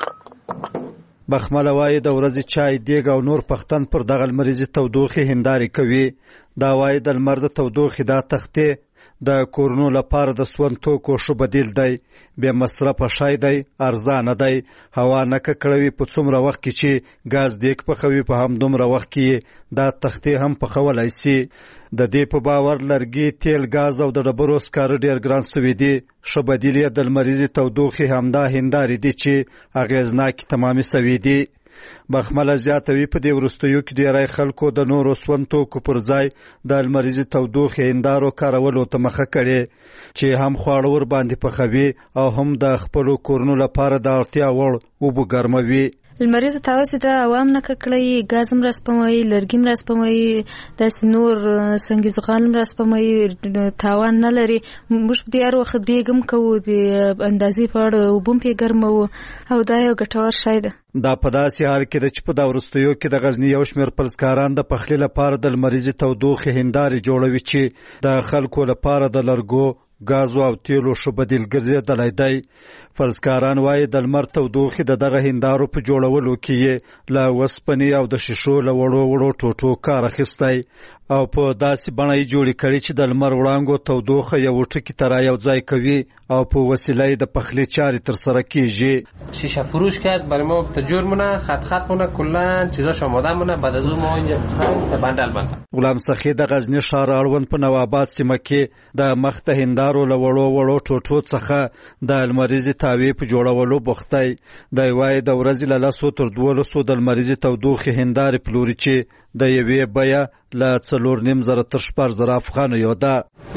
بخمله وایي د ورځې چای، دیګ او نور پختن پر دغه لمریزې تودوخې هندارې کوي. دا وایي د لمر د تودوخې دا تختې د کورونو لپاره د سون توکو ښه بدیل دی، بې مصرفه شی دی، ارزانه دی، هوا نه ککړوي. په څومره وخت کې چې ګاز دیګ پخوي په همدومره وخت کې دا تختې هم پخولی سي. د دې په باور لرګي، تیل، ګاز او د ډبرو سکاره ډېر ګران سوي دي. ښه بدیل یې د لمریزې تودوخې همدا هندارې دي چې اغېزناکې تمامې سوي دي. بخمله زیاتوي په دې وروستیو کې ډېری خلکو د نورو سون توکو پر ځای د لمریزې تودوخې هندارو کارولو ته مخه کړې چې هم خواړه ور باندې پخوي او هم د خپلو کورونو لپاره د اړتیا وړ اوبه ګرموي. لمریزه تاوه چې د عوام نه ککړوي، ګاز هم راسپموي، لرګي هم راسپموي، داسې نور سنګي زغال هم راسپموي، تاوان نه لري. موږ په دې هر وخت دیګ هم کوو، د اندازې په اړه اوبه هم پرې ګرموو او دا یو ګټور شی ده. دا په داسې حال کې ده چې په دا وروستیو کې د غزني یو شمېر پلسکاران د پخلي لپاره د لمریزې تودوخې هندارې جوړوي چې د خلکو لپاره د لرګو، ګازو او تیلو ښه بدیل ګرځېدلی دی. فلزکاران وایي د لمر تودوخې د دغه هندارو په جوړولو کې یې له وسپنې او د شیشو له وړو وړو ټوټو کار اخیستی او په داسې بڼه یې جوړې کړي چې د لمر وړانګو تودوخه یو ټکي ته را یو ځای کوي او په وسیله یې د پخلي چارې ترسره کیږي. شیشه فروش کرد برای ما تجور مونه، خط خط مونه، کلا چیزاش آماده مونه. بعد از اون ما اینجا بندل بندل. غلام سخی د غزنی ښار اړوند په نواباد سیمه کې د مخ د هندارو له وړو وړو ټوټو څخه د لمریزې تاوې په جوړولو بوختی دی. وایي د ورځې له لسو تر دولسو د لمریزې تودوخې هندارې پلوري چې د یوې بیه له څلور نیم زره تر شپږ زره افغانو یو ده.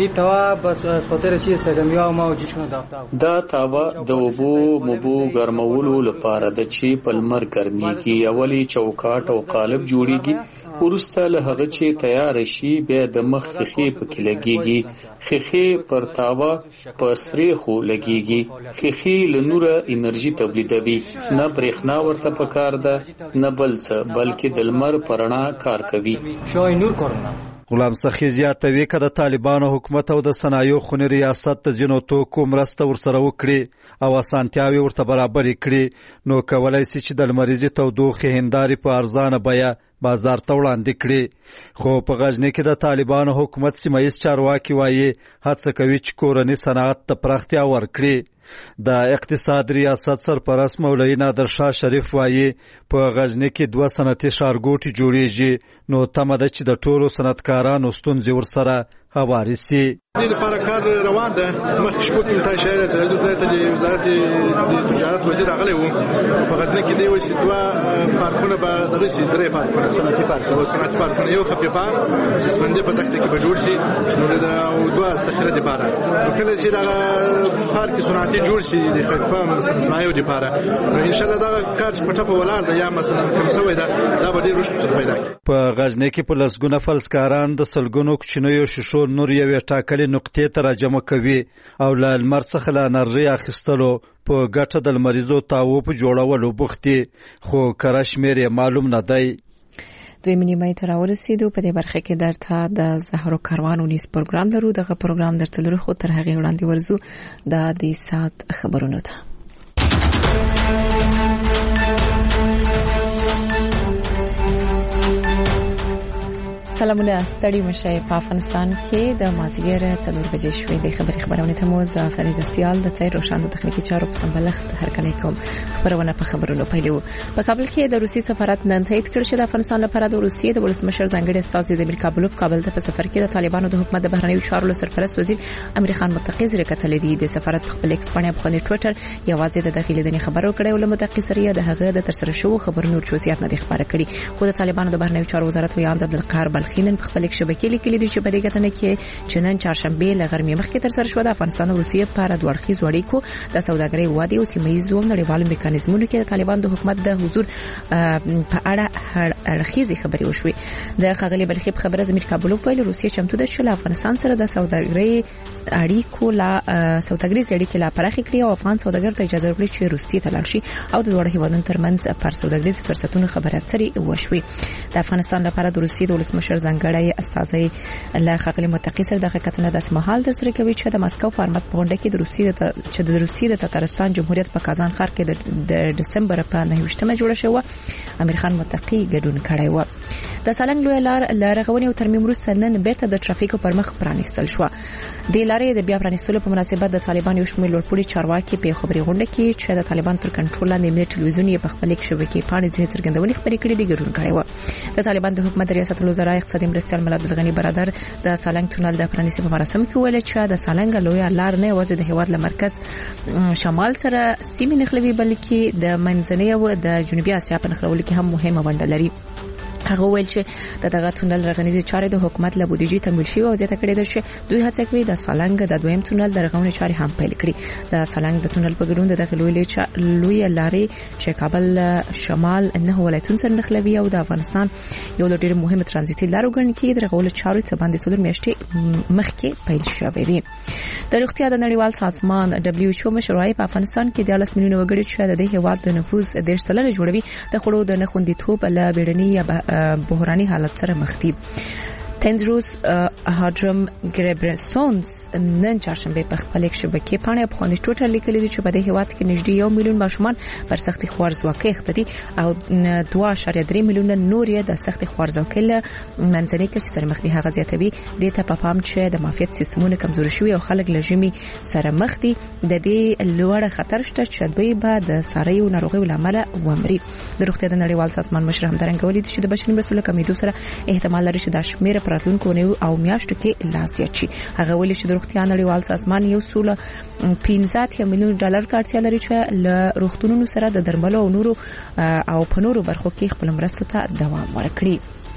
دا تاوه د اوبو مبو ګرمولو لپاره د چې په لمر ګرمیږي. اولي چوکاټ او قالب جوړیږي، وروسته له هغه چې تیار شي بیا د مخ خخې پکې لګیږي. خخې پر تاوه په سریخو لګیږي. خخې له نوره انرژي تولیدوي، نه برېښنا ورته پکار ده نه بل څه، بلکې د لمر په رڼا کار کوي. غلام سخی زیاتوي که د طالبانو حکومت او د صنایعو خونې ریاست د ځینو توکو مرسته ورسره وکړي او اسانتیاوې ورته برابرې کړي نو کولی سي چې د لمریزې تودوخې هندارې په ارزانه بیه بازار ته وړاندې کړي. خو په غزني کې د طالبانو حکومت سیمه ییز چارواکي وایي هڅه کوي چې کورني صنعت ته پراختیا ورکړي. د اقتصاد ریاست سرپرست مولوي نادر شاه شریف وایي په غزني کې دوه صنعتي ښارګوټي جوړیږي نو تمه ده چې د ټولو صنعتکارانو ستونزې ورسره هواري سي. د لپاره کار روان ده. مخکې شپو کې متای شاید سرحدي ځای ته د وزارت تجارت وزیر راغلی و په غزنه کې دی وایي چې دوه پارکونه به دغه سي درې پارکونه صنعتي پارک او صنعتي پارکونه یو خپې پارک سسمندې په تخته کې به جوړ شي نو د دوه ذخیره لپاره کله چې دا پارک صنعتي جوړ شي د خپې مصنوعي لپاره ان شاء الله دا کار په ټاپه ولاړ ده یا مثلا کوم څه وای دا دا به ډیر رشد پیدا کوي. په غزنه کې په لسګونه فلسکاران د سلګونو کوچنیو شیشو نور یو ټاکلي نقطې ته راجمع کوي او له لمر څخه له انرژي اخیستلو په ګټه د لمریزو تاوو په جوړولو بوختي خو کره شمېر یې معلوم نه دی. دوی نیمه ته راورسېدو. په دې برخه کې درته د زهرو کاروان ونیس پروګرام لرو. دغه پروګرام درته لرو خو تر هغې وړاندې ورځو د دې ساعت خبرونو ته. سلامونه ستړي مشه. په افغانستان کې د مازیګر څلور بجې شوې د خبري خبرونه ته مو ظفر دستیال د څیر روشن تخنیکی چارو په سمبلښت هر کله کوم خبرونه په خبرونو پیلو. په کابل کې د روسي سفارت نن تایید کړ چې د افغانستان لپاره د روسیې د ولسمشر ځانګړي استازي د امیر کابلوف کابل ته په سفر کې د طالبانو د حکومت د بهرنیو چارو سرپرست وزیر امیر خان متقی سره کتل دي. د سفارت خپل ایکس باندې په ټوئیټر یوازې د داخلي دني خبرو کړي او له متقی سره د هغه د تر سره شو خبرونو چوزیات نه ښکاره کړي. خو د طالبانو د بهرنیو چارو وزارت ویان د عبدالقهار بلخینن په خپل شبکې لیکلي دي چې په دې غټنه کې چې نن چهارشنبه له غرمې مخکې تر سره شو د افغانستان او روسیې په اړه دوړخیز اړیکو د سوداګرۍ وادي او سیمایي نړیوالو میکانیزمونو کې د طالبان د حکومت د حضور په اړه اړخیزي خبرې وشوي. د خغلی بلخي په خبره امیر کابلوف ویل روسیې چمتو ده چې له افغانستان سره د سوداګرۍ اړیکو لا سوداګریز اړیکې لا پراخې کړي او افغان سوداګر ته اجازه ورکړي چې روسیې ته لاړ شي او د دوه هیوادونو ترمنځ پر سوداګریز فرصتونو خبرې اترې وشوي. د افغانستان لپاره د روسیې د ولسمشر ځانګړی استازي له خغلی متقی سره دغه کتنه د سمحال در سره کوي چې د مسکو فارمټ په غونډه کې د روسیې د چې د روسیې د تتارستان جمهوریت په کازان ښار کې د دسمبر په نهمه جوړه شوه. امیر خان متقی ګډون کړی و. د سالنګ لوی لار لرغونی او ترمیم وروسته نن بیرته د ټرافیکو پر مخ پرانیستل شو. د لارې د بیا پرانیستلو په مناسبت د طالبان یو شمېر لوړپوړي چارواکي په خبري غونډه کې چې د طالبان تر کنټرول لاندې ملي ټلویزیون یې په خپل شبکې باندې ځینې څرګندونې خبرې کړې دي ګډون کړی و. د طالبان د حکومت ریاست الوزرا اقتصادي مرستیال ملت غنی برادر د سالنګ تونل د پرانیستو په مراسم کې ویل چې د سالنګ لوی لار نه یوازې د هیواد له مرکز شمال سره سیمې نښلوي بلکې د منځنۍ او د جنوبي اسیا په نښلولو کې هم مهمه ونډه لري. هغه ویل چې دغه تونل رغنیزي چارې د حکومت له بودیجې تمویل شوی او زیاته کړې ده چې دوی هڅه کوي د سالنګ د دویم تونل د رغونې چارې هم پیل کړي. د سالنګ د تونل په ګډون د داخلي لوی لارې چې کابل شمال نه ولایتونو سره نښلوي او د افغانستان یو ډېر مهمه ترانزیتي لار وګڼل کېږي. د رغولو چارې څه باندې څلور میاشتې مخکې پیل شوې وي. د روغتیا د نړیوال سازمان دبليو ایچ او مشروعي په افغانستان کې د لس میلیونه وګړي چې د هیواد د نفوس د سلنه جوړوي د خړو د نخوندیتوب له بیړني بحراني حالت سره مخ دي. تندروس هاډرم ګریبرسونز نن چهارشنبه په خپل شبکې باندې په خوني ټوټر لیکلي چې په دې هیواد کې نږدې یو میلیون ماشومان پر سختي خوارزواکۍ اخته دي او دوه اعشاریه درې میلیونه نور یې د سختي خوارزواکۍ له منځنۍ کچې سره مخ دي. هغه زیاتوي د ته په پام چې د معافیت سیستمونو کمزوري شوي او خلک له ژمي سره مخ دي. د دې لوړ خطر شته چې دوی به د ساریو ناروغیو لامل ومري. د روغتیا د نړیوال سازمان مشر هم درنګولې چې د بشري مرستو کمیدو سره احتمال لري چې د شمیر راتلونکو نیو او میاشتو کې لا زیات شي. هغه ویلي چې د روغتیا نړیوال سازمان یو سل پنځه میلیون ډالر ته اړتیا لري چې له روغتونونو سره د درملو او نورو او په نورو برخو کې خپل مرستو ته دوام ورکړي.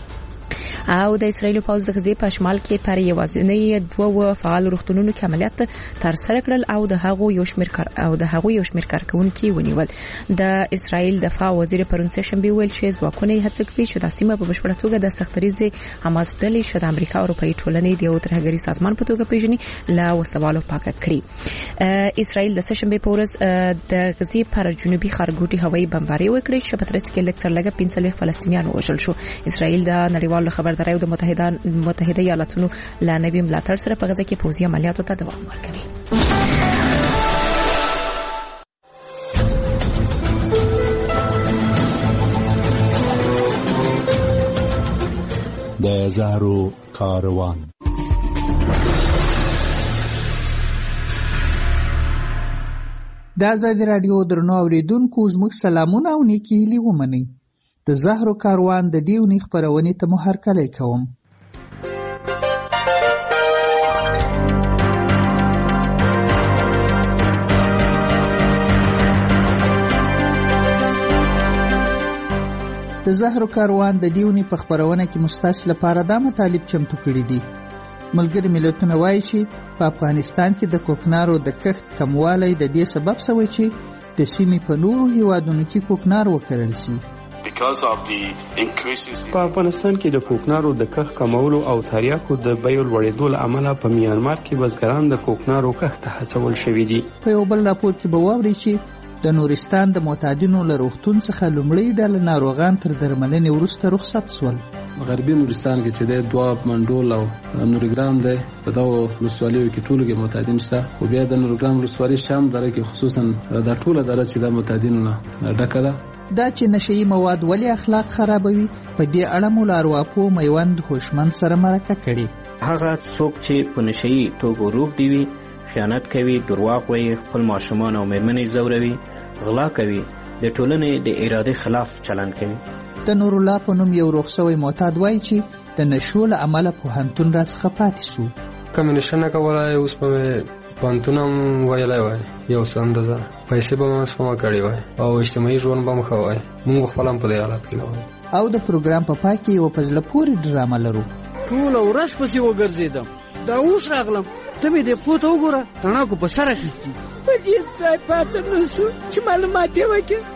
او د اسرایل پوځ د غزې په شمال کې پر یوازینی دوه فعال روغتونونو کې عملیات تر سره کړل او د هغو یو شمېر کار او د هغو یو شمېر کارکونکو ونیول. د اسرایل دفاع وزیر پرون سشنبه ویل چې ځواکونه هڅه کوي چې د سیمه په بشپړه توګه د سختریزي حماس ډلې چې د امریکا او اروپאי ټولنې د یو ترهګری سازمان په توګه پیژني لا وسوالو پاک کړي. اسرایل د سشنبه په ورځ د غزې پر جنوبي خارګوټي هوایي بمباري وکړي چې په ترڅ کې لکتر لګه پنځه فلسطینیان وژل شو. اسرایل د نړیوالو خبر د متحده متحده ایالاتونو له نوي ملاتړ سره په غزه کې پوځي عملیاتو ته دوام ورکوي. د زهرو کاروان د آزادي رادیو درنو اوریدونکو زموږ سلامونه او نیکی هیلې ومنئ. د زهرو کاروان د دې ونې خپرونې ته مو هرکلی کوم. د زهرو کاروان د دیونی په خبرونه کې مستاس لپاره دا مطالب چمتو کړي دي. ملګری ملتونه وایي چې په افغانستان کې د کوکنارو د کښت کموالی د دې سبب شوی چې د سیمې په نورو هیوادونو کې کوکنار وکرل شي. په افغانستان کې د کوکنارو د کښت کمولو او تریاکو د بیو لوړېدو له امله په میانمار کې بزګران د کوکنارو کښت ته هڅول شوي دي. په یو بل راپور کې به واورئ چې د نورستان د معتادینو له روغتون څخه لومړی ډله ناروغان تر درملنې وروسته رخصت شول. غربي نورستان کې چې د دواب منډول او نورګرام دی په دغو ولسوالیو کې ټولو کې معتادین شته، خو بیا د نورګرام ولسوالي شام دره کې خصوصا دا ټوله دره چې د معتادینو نه ډکه ده. دا چې نشئی مواد ولې اخلاق خرابوي، په دې اړه مو له ارواپوه میوند هوشمند سره مرکه کړې. هغه څوک چې په نشئی توګو روغ دی وي، خیانت کوي، درواغ وایي، خپل ماشومان او مېرمنې ځوروي، غلا کوي، د ټولنې د ارادې خلاف چلند کوي. د نور الله په نوم یو روغ شوی معتاد وایي چې د نشو له امله پوهنتون راڅخه پاتې شو. کوم نشه نه کولای، اوس په پوهنتون هم ویلی وای، یو څه اندازه پیسې به مو سپما کړې وای او اجتماعي ژوند به مو ښه وای. موږ خپل هم په دې حالت کې نه وای. او د پروګرام په پای کې یو په زړه پورې ډرامه لرو. ټوله ورځ پسې وګرځېدم، دا اوس راغلم، ته مې دې پوته وګوره، تڼاکو په سر اخیستي. په دې ځای پاته نه شو چې معلومات یې وکړي.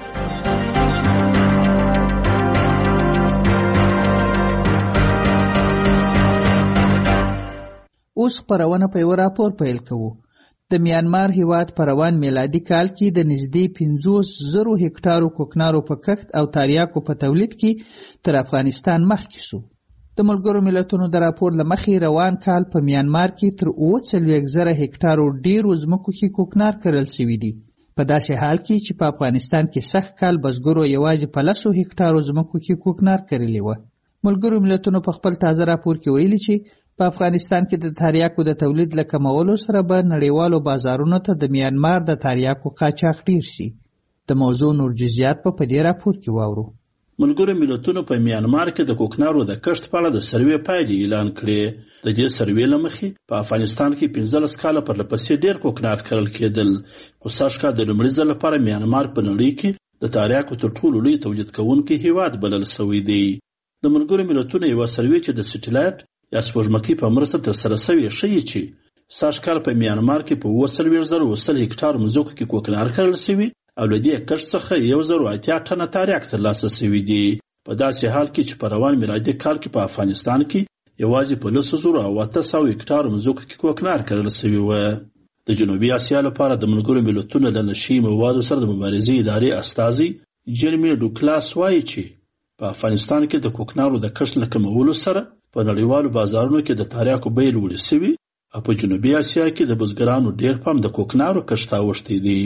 اوس خبرونه په یو راپور پیل کوو. د میانمار هیواد په روان میلادي کال کې د نږدې پنځوس زرو هکټارو کوکنارو په کښت او تریاکو په تولید کې تر افغانستان مخکې شو. د ملګرو ملتونو د راپور له مخې روان کال په میانمار کې تر اوه څلوېښت زره هکټارو ډېرو ځمکو کې کوکنار کرل شوي دي. په داسې حال کې چې په افغانستان کې سږ کال بزګرو یوازې په لسو هکټارو ځمکو کې کوکنار کرلې وه. ملګرو ملتونو په خپل تازه راپور کې ویلي چې په افغانستان کې د تریاکو د تولید له کمولو سره به نړیوالو بازارونو ته د میانمار د تریاکو قاچاق ډیر شي. د موضوع نور جزئیات په دې راپور کې واورو. ملګرو ملتونو په میانمار کې د کوکنارو د کښت په اړه د سروې پایلې اعلان کړې. د دې سروې له مخې په افغانستان کې پنځلس کاله پرلپسې ډیر کوکنار کرل کېدل، خو سږ کال د لومړي ځل لپاره میانمار په نړۍ کې د تریاکو تر ټولو لوی تولید کوونکی هیواد بلل شوی دی. د ملګرو ملتونو یوه سروې چې د سټلایټ یا سپوږمکۍ په مرسته ترسره شوې ښیي چې سږ کال په میانمار کې په اووه څلوېښت زره اوه سل هکټارو مځکو کې کوکنار کرل شوي او له دې کښت څخه یو زر اتیا ټنه تریاک ترلاسه شوي دي. په داسې حال کې چې په روان میلادي کال کې په افغانستان کې یوازې په لسو زرو او اته سوه هکټارو مځکو کې کوکنار کرل شوي وه. د جنوبي اسیا لپاره د ملګرو ملتونو له نشي موادو سره د مبارزې ادارې استازی جرمی ډوکلاس وایي چې په افغانستان کې د کوکنارو د کښت له کمولو سره په نړیوالو بازارونو کې د تریاکو بیې لوړې شوي او په جنوبي اسیا کې د بزګرانو ډېر پام د کوکنارو کښت ته اوښتی دی.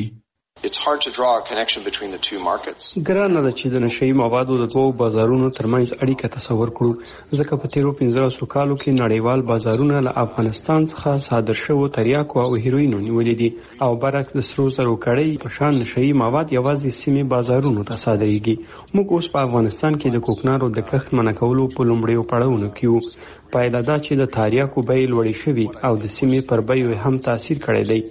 ګرانه ده چې د نشئی موادو د دوو بازارونو ترمنځ اړیکه تصور کړو، ځکه په تیرو پنځلسو کالو کې نړیوال بازارونه له افغانستان څخه صادر شوو تریاکو او هیروینو نیولې دي او برعکس د سرو زرو کړۍ په شان نشئی مواد یوازې سیمې بازارونو ته صادریږي. موږ اوس په افغانستان کې د کوکنارو د کښت منع کولو په لومړیو پړاوونو کې یو. پایله دا چې د تریاکو بیې لوړې شوي او د سیمې پر بیو هم تاثیر کړی دی.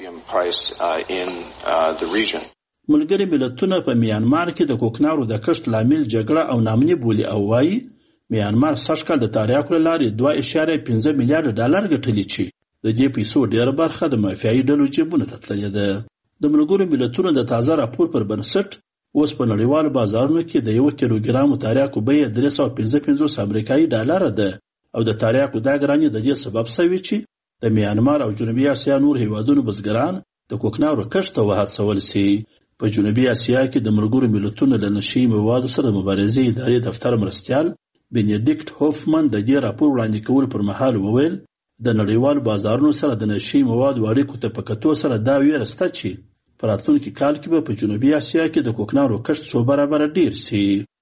ملګري ملتونه په میانمار کې د کوکنارو د کښت لامل جګړه او ناامني بولي او وایي میانمار سږ کال د تریاکو له لارې دوه اعشاریه پنځه میلیارډ ډالر ګټلي چې د دې پیسو ډېره برخه د مافیایي ډلو جیبونو ته تللې ده. د ملګرو ملتونو د تازه راپور پر بنسټ اوس په نړیوالو بازارونو کې د یو کیلوګرامو تریاکو بیه درې سوه پنځه پنځوس امریکایي ډالره ده او د تریاکو دا ګراني د دې سبب شوي چې د میانمار او جنوبي اسیا نور هیوادونو بزګران د کوکنارو کښت ته وهڅول شي. په جنوبي اسیا کې د ملګرو ملتونو له نشي موادو سره د مبارزې ادارې دفتر مرستیال بینیډیکټ هوفمن د دې راپور وړاندې کولو پر مهال وویل د نړیوالو بازارونو سره د نشي موادو اړیکو ته په کتو سره دا ویره شته چې په راتلونکي کال کې به په جنوبي اسیا کې د کوکنارو کښت څو برابره ډیر شي.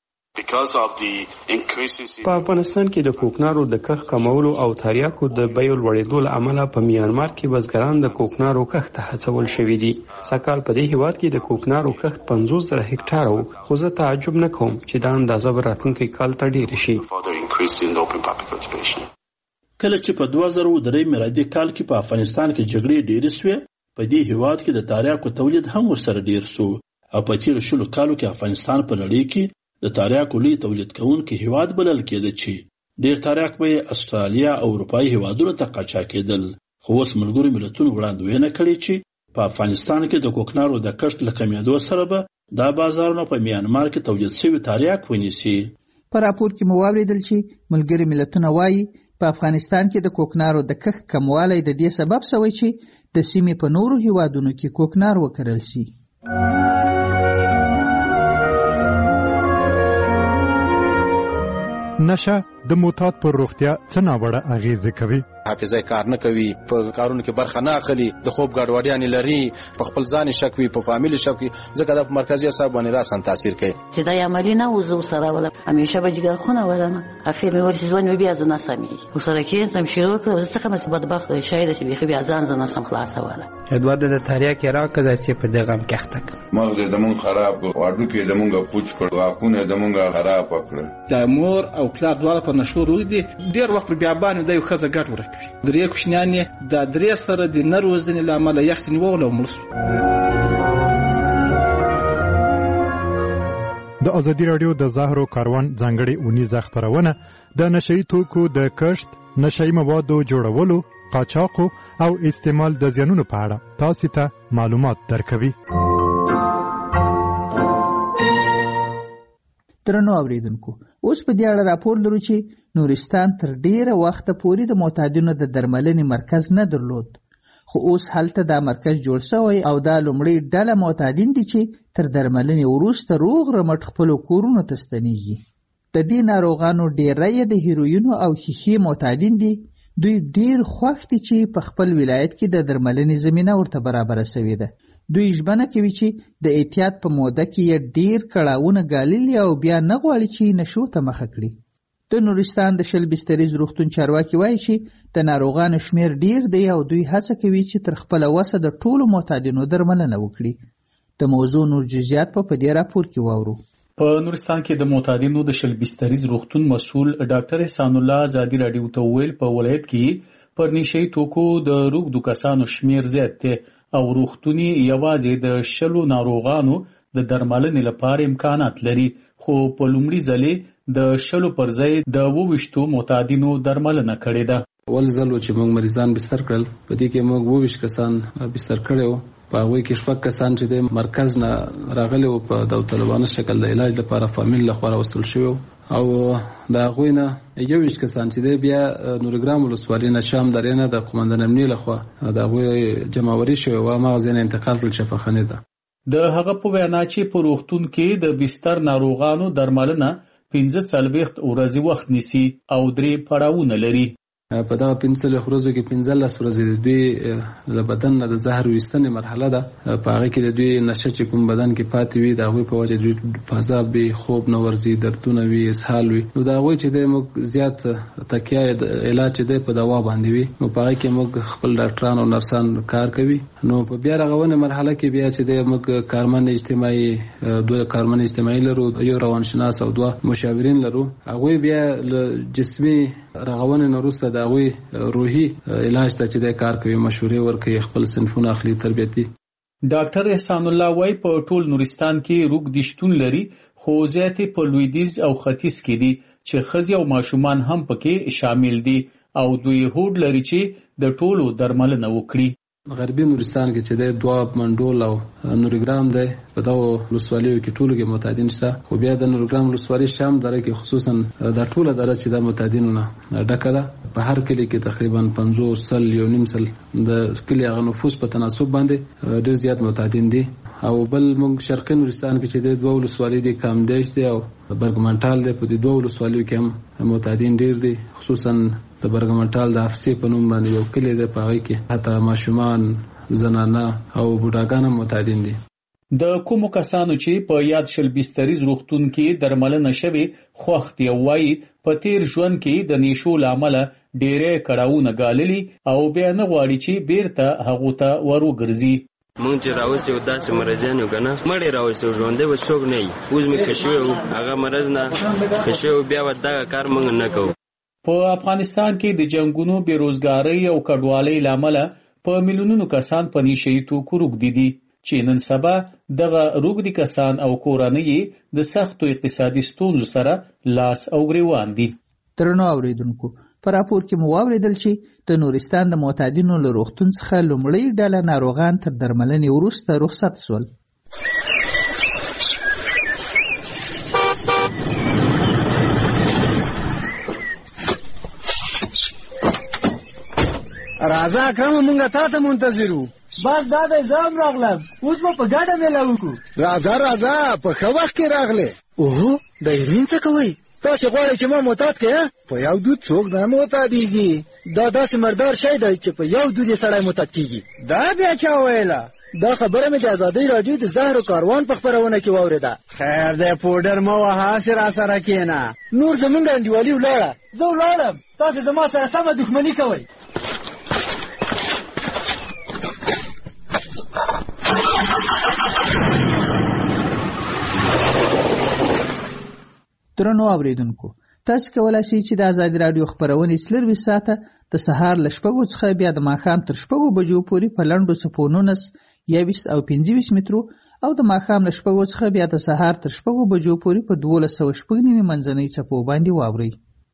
په افغانستان کې د کوکنارو د کښت کمولو او تریاکو د بیو لوړېدو له امله په میانمار کې بزګران د کوکنارو کښت ته هڅول شوي دي. سږکال په دې هیواد کې د کوکنارو کښت پنځوس زره هکټاره و، خو زه تعجب نه کوم چې دا اندازه به راتلونکي کال ته ډېره شي. کله چې په دوه زره درې میلادي کال کې په افغانستان کې جګړې ډېرې شوې، په دې هیواد کې د تریاکو تولید هم ورسره ډېر شو او په تېرو شلو کالو کې افغانستان په نړۍ کې د تریاکو لوی تولید کوونکي هیواد بلل کېده چې ډېر تریاک به استرالیا او اروپایي هیوادونو ته قاچاق کېدل. خو اوس ملګرو ملتونو وړاندوینه کړې چې په افغانستان کې د کوکنارو د کښت له کمیدو سره به دا بازارونه په میانمار کې تولید شوي تریاک ونیسي. په راپور کې مو واورېدل چې ملګري ملتونه وایي په افغانستان کې د کوکنارو د کښت کموالی د دې سبب شوی چې د سیمې په نورو هیوادونو کې کوکنار وکرل شي. نشه د معتاد پر روغتیا څه ناوړه اغیزه کوي؟ حافظه کار نه کوي، په کارونو کې برخه نه اخلي، د خوب ګډوډیانې لري، په خپل ځان شک وي، په فامیل شک وي، ځکه د مرکزي اعصاب باندې راسن تاثیر کوي. چې دا عملی نه وزو سره ولا همیشه به جګر خونه ولما اخر مې ورته ځوان بیا ځنه سمي وسره کې تم شروع کړ زه څنګه چې بدبخت شاید چې بيخي بیا ځان ځنه سم خلاص ولا ادواد د تاریا کې راکړه چې په دغه کښتک مغز د مون خراب واړو کې د مونږه پوچ کړ واقونه د مونږه خراب کړ. د مور او پلار دواړه په نشو روي دي ډیر وخت بیا باندې د یو خزه ګټ ورکوي. درې کوښنیانې د درې سره د نروزنې لامل یخت نیولو ملس. د ازادي رادیو د زهرو کاروان ځانګړي اونیزه خبرونه د نشئی توکو د کښت، نشئی موادو جوړولو، قاچاق او استعمال د زیانونو په اړه تاسو ته معلومات درکوي. درنو اوریدونکو، اوس په دې اړه راپور لرو چې نورستان تر ډیره وخت پورې د معتادینو د درملنې مرکز نه درلود، خو اوس هلته دا مرکز جوړ شوی او دا لومړی ډله معتادین دي چې تر درملنې وروسته روغ رمټ خپلو کورونو ته ستنېږي. د دې ناروغانو ډیری یې د هیروینو او شیشې معتادین دي. دوی ډیر خوښ دي چې په خپل ولایت کې د درملنې زمینه ورته برابره شوې ده. دوی ژمنه کوي چې د احتیاط په موده کې یې ډیر کړاوونه ګاللي او بیا نه غواړي چې نشو ته مخه کړي. د نورستان د شل بستریز روغتون چارواکي وایي چې د ناروغانو شمیر ډیر دی او دوی هڅه کوي چې تر خپله وسه د ټولو معتادینو درملنه وکړي. د موضوع نور جزئیات په دې راپور کې واورو. په نورستان کې د معتادینو د شل بستریز روغتون مسؤل ډاکټر احسان الله ازادي رادیو ته ویل په ولایت کې پر نشئی توکو د روغدو کسانو شمیر زیات دی او روغتوني یوازې د شلو ناروغانو د درملنې لپاره امکانات لري، خو په لومړي ځلې د شلو پر ځای د وویشتو معتادینو درملنه کړې ده. ول ځل چې موږ مریضان بستر کړل، په دې کې موږ وویشت کسان بستر کړو. په هغوی کې شپږ کسان چې د مرکز نه راغلي وو په داوطلبانه شکل د علاج لپاره فامیل لخوا راوستل شوي او د هغوی نه یوویشت کسان چې دی بیا نورګرام ولسوالۍ نه شام درې نه د قومندان امنیې لخوا د هغوی جمعوري شوي وو، هماغه ځای نه انتقال کړل شفاخانې ته. د هغه په وینا چې په روغتون کې د بستر ناروغانو درملنه پنځه څلوېښت ورځې وخت نیسي او درې پړاوونه لري. په دغه پنځه ورځو کې پنځلس ورځې د دوی له بدن نه د زهر ویستنې مرحله ده. په هغه کې د دوی نشه چې کوم بدن کې پاتې وي د هغوی په وجه دوی فضاب وي، خوب نه ورځي، دردونه وي، اسهال وي. نو د هغوی چې دی موږ زیات تکیه علاج چې دی په دوا باندې وي، نو په هغه کې موږ خپل ډاکټران او نرسان کار کوي. نو په بیا رغونې مرحله کې بیا چې دی موږ کارمن اجتماعي دوه کارمن اجتماعي لرو، یو روانشناس او دوه مشاورین لرو. هغوی بیا جسمي رغونې نه وروسته د هغوی روحي علاج ته چې دی کار کوي، مشورې ورکوي، خپل صنفونه اخلي، تربیتي. ډاکټر احسان الله وایي په ټول نورستان کې روغدي شتون لري، خو زیاتې په لویدیځ او ختیځ کې دي چې ښځې او ماشومان هم پکې شامل دي او دوی هوډ لري چې د ټولو درملنه وکړي. غربي نورستان کې چې دی دواب، منډول او نورګرام دی، په دغو ولسوالیو کې ټولو کې معتادین شته. خو بیا د نورګرام ولسوالۍ شام دره کې خصوصا دا ټوله دره چې د معتادینو نه ډکه ده. په هر کلي کې تقریبا پنځوس سل یو نیم سل د کلي هغه نفوس په تناسب باندې ډېر زیات معتادین دي. او بل موږ شرقي نورستان کې چې دی دوه ولسوالۍ دي، کامدیش دی او برګمنټال دی. په دې دوه ولسوالیو کې هم معتادین ډېر دي، خصوصا د برګمنټال د افسې په نوم باندې یو کلی دی، په هغې کې حتی ماشومان، زنانه او بوډاګان هم معتادین دي. د کومو کسانو چې په یاد شل بستریز روغتون کې درملنه شوې خوښ دي او وایي په تیر ژوند کې د نیشو له امله ډېری کړاوونه ګاللي او بیا نه غواړي چې بیرته هغو ته ور وګرځي. مونږ چې راوستي و داسې مرضیان یو که نه مړی راوستي و ژوندی به څوک نه وي. اوس مې ښه شوی و هغه مرض نه ښه شوی و، بیا به دغه کار مونږ نه کوو. په افغانستان کې د جنګونو، بېروزګارۍ او کډوالۍ له امله په میلیونونو کسان په نشهیي توکو روږدي دي چې نن سبا دغه روږدي کسان او کورنۍ د سختو اقتصادي ستونزو سره لاس او ګریوان دي. درنو اوریدونکو، په راپور کې مو واوریدل چې د نورستان د معتادینو له روغتون څخه لومړی ډله ناروغان تر درملنې وروسته رخصت شول. راځه اکرم، مونږه تا ته منتظر وو. بس دا دی زه هم راغلم، اوس به په ګډه میله وکړو. راځه راځه، په ښه وخت کې راغلې. اوهو، د هیروین څه کوئ؟ تاسې غواړئ چې ما معتاد کړې؟ په یو دود څوک نه معتادېږي. دا داسې مردار شی دی چې په یو دود یې سړی معتاد کېږي. دا بیا چا ویله؟ دا خبره مې د ازادۍ راډیو د زهرو کاروان په خپرونه کې واورېده. خیر دی، پوډر مه وهه، هسې راسره کښېنه. نور زمونږ انډیوالي ولاړه. زه ولاړم، تاسې زما سره سمه دښمني کوئ. درنو اوریدونکو، تاسو کولای شئ چې د ازادي راډیو خبرونه څلرویشت ساعته د سهار له شپږو څخه بیا د ماښام تر شپږو بجو پورې په لنډو څپو نولس، یوویشت او پنځه ویشت مترو او د ماښام له شپږو څخه بیا د سهار تر شپږو بجو پورې په دولس سوه شپږ نیمې منځنۍ څپو باندې واورئ.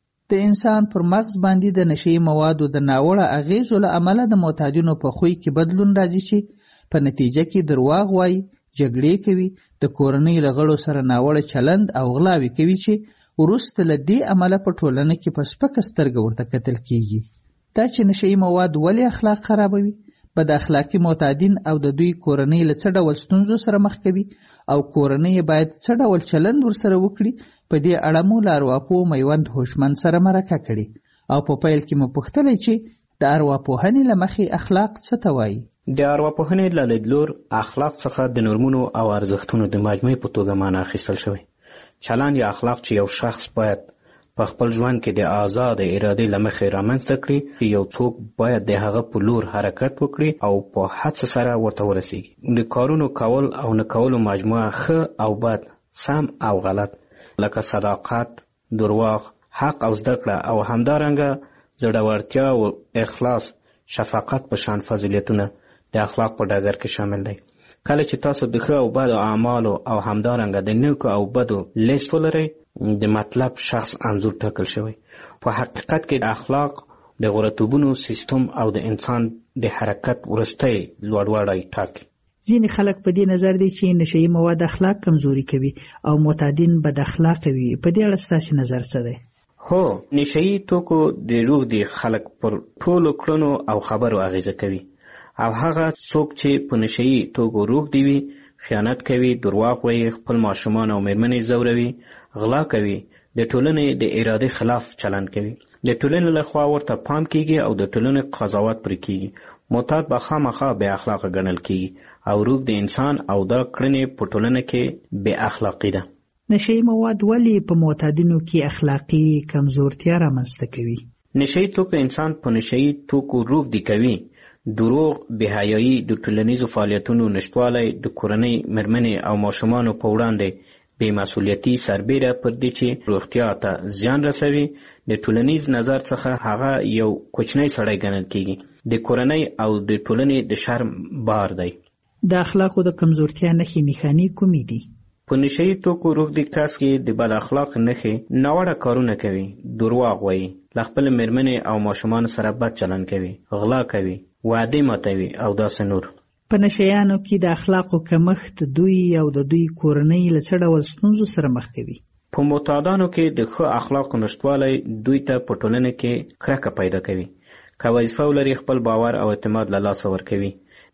د انسان پر مغز باندې د نشهیي موادو د ناوړه اغیزو له امله د معتادینو په خوی کې بدلون راځي چې په نتیجه کې درواغ وایي، جګړې کوي، د کورنۍ له غړو سره ناوړه چلند او غلاوې کوي چې وروسته له دې امله په ټولنه کې په سپکه سترګه ورته کتل کیږي. دا چې نشهیي مواد ولې اخلاق خرابوي، بد اخلاقي معتادین او د دوی کورنۍ له څه ډول ستونزو سره مخ کوي او کورنۍ باید څه ډول چلند ورسره وکړي، په دې اړه مو له ارواپوه میوند هوشمند سره مرکه کړې او په پیل کې مو پوښتلی چې د ارواپوهنې له مخې اخلاق څه ته وایي. د ارواپوهنې له لیدلور اخلاق څخه د نورمونو او ارزښتونو د مجموعې په توګه معنا اخیستل شوی. چلند یا اخلاق چې یو شخص باید په خپل ژوند کې د آزاد ارادې له مخې رامنځته کړي، یو څوک باید د هغه په لور حرکت وکړي او په هڅه سره ورته ورسیږي. د کارونو کول او نه کولو مجموعه ښه او بد، سم او غلط، لکه صداقت، درواغ، حق او زده کړه او همدارنګه زړورتیا او اخلاص، شفقت په شان فضیلتونه د اخلاق په ډګر کې شامل دی. کله چې تاسو د ښه او بدو اعمالو او همدارنګه د نیکو او بدو لیست ولرئ، د مطلب شخص انځور ټاکل شوی. په حقیقت کې د اخلاق د غوړتوبونو سیستم او د انسان د حرکت وروستی لوړوالی ټاکي. ځینې خلک په دې نظر دي چې نشهیي مواد اخلاق کمزوري کوي او معتادین بد اخلاقه وي. په دې اړه ستاسو نظر څه دی؟ هو، نشهیي توکو د روح د خلک پر ټولو کړنو او خبرو اغیزه کوي او هغه څوک چې په نشهیي توکو روح دی وي، خیانت کوي، درواغ وایي، خپل ماشومان او میرمنې ځوروي، غلا کوي، د ټولنې د ارادې خلاف چلند کوي، د ټولنې لخوا ورته پام کیږي او د ټولنې قضاوت پرې کیږي. معتاد به خامخا بې اخلاقه ګڼل کیږي او روح د انسان او دا کړنې په ټولنه کې بې اخلاقي ده. نشهیي مواد ولې په معتادینو کې اخلاقي کمزورتیا رامنځته کوي؟ نشهیي توکو انسان په نشهیي توکو روح دی کوي. دروغ، بېحیایي، د ټولنیزو فعالیتونو نشتوالی، د کورنۍ، مېرمنې او ماشومانو په وړاندې بې مسؤلیتي سربیره پر دې چې روغتیا ته زیان رسوي. د ټولنیز نظر څخه هغه یو کوچنی سړی ګڼل کیږي. د کورنۍ او د ټولنې د شرم بار دی. د اخلاقو د کمزورتیا نښې نښانې کومې دي؟ په نشهیي توکو روح د کس کې د بد اخلاق نښې ناوړه کارونه کوي، درواغ وایي، له خپلې مېرمنې او ماشومانو سره بد چلند کوي، غلا کوي، وعدې ماتوي او داسې نور. په نشهیانو کې د اخلاقو کمښت دوی او د دوی کورنۍ له څه ډول ستونزو سره مخ کوي؟ په معتادانو کې د ښه اخلاقو نشتوالی دوی ته په ټولنه کې کرکه پیدا کوي. که وظیفه ولري، خپل باور او اعتماد له لاسه ورکوي.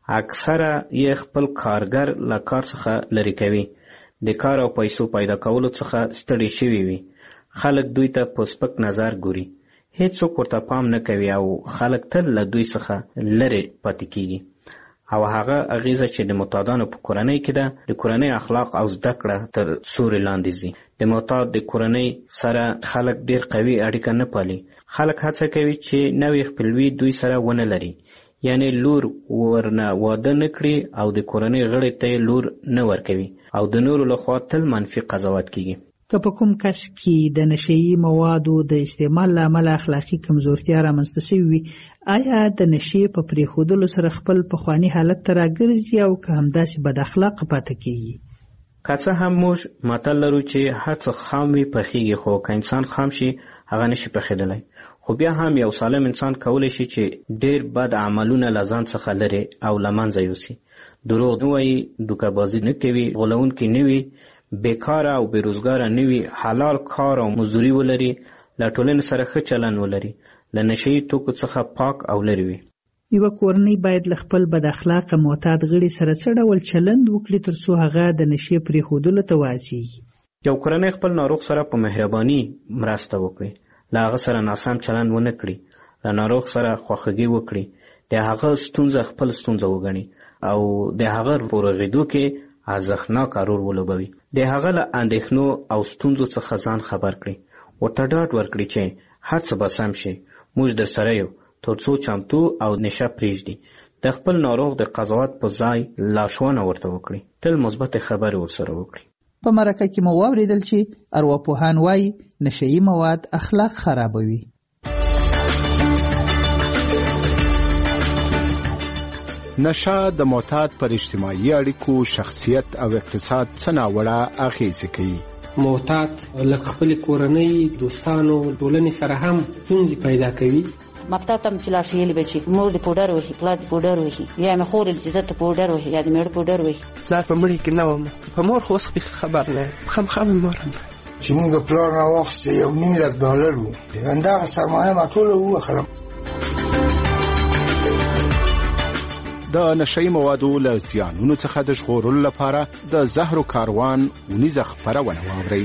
اکثره یې خپل کارګر له کار څخه لرې کوي. د کار او پیسو پیدا کولو څخه ستړي شوي وي. خلک دوی ته په سپک نظر ګوري. هیڅوک ورته پام نه کوي او خلک تل له دوی څخه لرې پاتې کیږي. او هغه اغیزه چې د معتادانو په کورنۍ کې ده، د کورنۍ اخلاق او زده کړه تر سوري لاندې ځي. د معتاد د کورنۍ سره خلک ډیر قوي اړیکه نه پالي. خلک هڅه کوي چې نوې خپلوي دوی سره ونه لري، یعنی لور ورنه واده نه کړي او د کورنۍ غړي ته لور نه ورکوي او د نورو لخوا تل منفي قضاوت کیږي. که په کوم کس کې د نشهیي موادو د استعمال له امله اخلاقي کمزورتیا رامنځته شوې وي، آیا د نشې په پرېښودلو سره خپل پخواني حالت ته راګرځي او که همداسې بد اخلاقه پاتې کېږي؟ که څه هم موږ متل لرو چې هر څه خام وي پخېږي، خو که انسان خام شي هغه نشي پخېدلی. خو بیا هم یو سالم انسان کولی شي چې ډېر بد عملونه له ځان څخه لرې او له منځه یوسي. دروغ نه وایي، دوکهبازي نه کوي، غولونکي نه وي، بیکاره او بېروزګاره نه وي، حلال کار او مزدوري ولري، له ټولنې سره ښه چلند ولري، له نشهیي توکو څخه پاک او لرې وي. یوه کورنۍ باید له خپل بد اخلاقه معتاد غړي سره څه ډول چلند وکړي تر څو هغه د نشې پرېښودلو ته وهڅېږي؟ یو کورنۍ خپل ناروغ سره په مهرباني مرسته وکړي، له هغه سره ناسم چلند ونه کړي، له ناروغ سره خواخوږي وکړي، د هغه ستونزه خپل ستونزه وګڼي او د هغه په رغېدو کې ارزښتناک رول ولوبوي، د هغه له اندېښنو او ستونزو څخه ځان خبر کړي، ورته ډاډ ورکړي چې هر څه به سم شي، موږ در سره یو، تر څو چمتو او نشه پرېږدي. د خپل ناروغ د قضاوت په ځای لارښوونه ورته وکړي، تل مثبتې خبرې ورسره وکړي. په مرکه کې مو واورېدل چې ارواپوهان وایي نشهیي مواد اخلاق خرابوي. نشه د معتاد پر اجتماعي اړیکو، شخصیت او اقتصاد څه ناوړه اغېزې کوي. معتاد لکه خپل کورنۍ، دوستانو، ټولنې سره هم ستونزې پیدا کوي. مکتب ته چې لاړ شي یې به چې مور دې پوډر وهي، پلار دې پوډر وهي، یا مې خور چې زه ته پوډر وهي، یا د مېړه پوډر وهي. پلار په مړي کې نه وم، په مور خو اوس خبر نه یم، خامخا مې مور هم چې موږ پلار نه واخیسته یو نیم لک ډالر وو، همدغه سرمایه ما ټوله ووخلم. د نشهیي موادو له زیانونو څخه د ژغورلو لپاره د زهرو کاروان ونیزه خپرونه واورئ.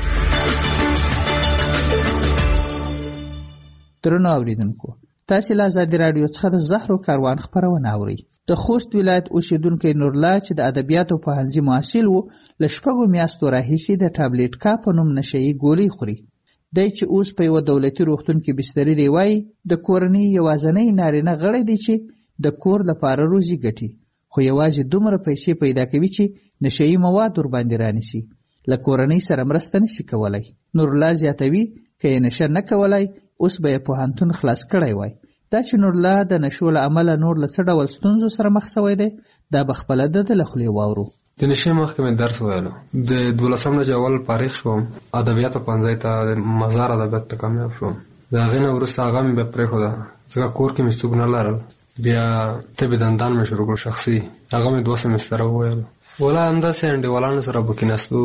درنو اوریدونکو، تاسې له ازادي راډیو څخه د زهرو کاروان خپرونه اورئ. د خوست ولایت اوسیدونکی نورلا چې د ادبیاتو پوهنځي محصل و، له شپږو میاشتو راهیسې د ټابلیټ کا په نوم نشهیي ګولۍ خوري. دی چې اوس په یوه دولتي روغتون کې بستري دی، وایي د کورنۍ یوازینی نارینه غړی دی چې د کور لپاره روزي ګټي، خو یوازې دومره پیسې پیدا کوي چې نشهیي مواد ورباندې رانیسي، له کورنۍ سره مرسته نشي کولی. نورلا زیاتوي که یې نشه نه کولی اوس به یې پوهنتون خلاص کړی وای. دا چې نورلا د نشو له امله نور له څه ډول ستونزو سره مخ شوی دی، دا به خپله د ده له خولې واورو. د نشې مخکې مې درس ویلو، د دولسم نه چې اول فارغ شوم، ادبیاتو پوهنځي ته د مزار ادبیات ته کامیاب شوم. د هغې نه وروسته هغه مې بیا پرېښوده، ځکه کور کې مې څوک نه لرل. بیا طب دندان مې شروع کړ شخصي، هغه مې دوه سمستره وویلو. ولا همداسې انډیوالانو سره به کېناستو،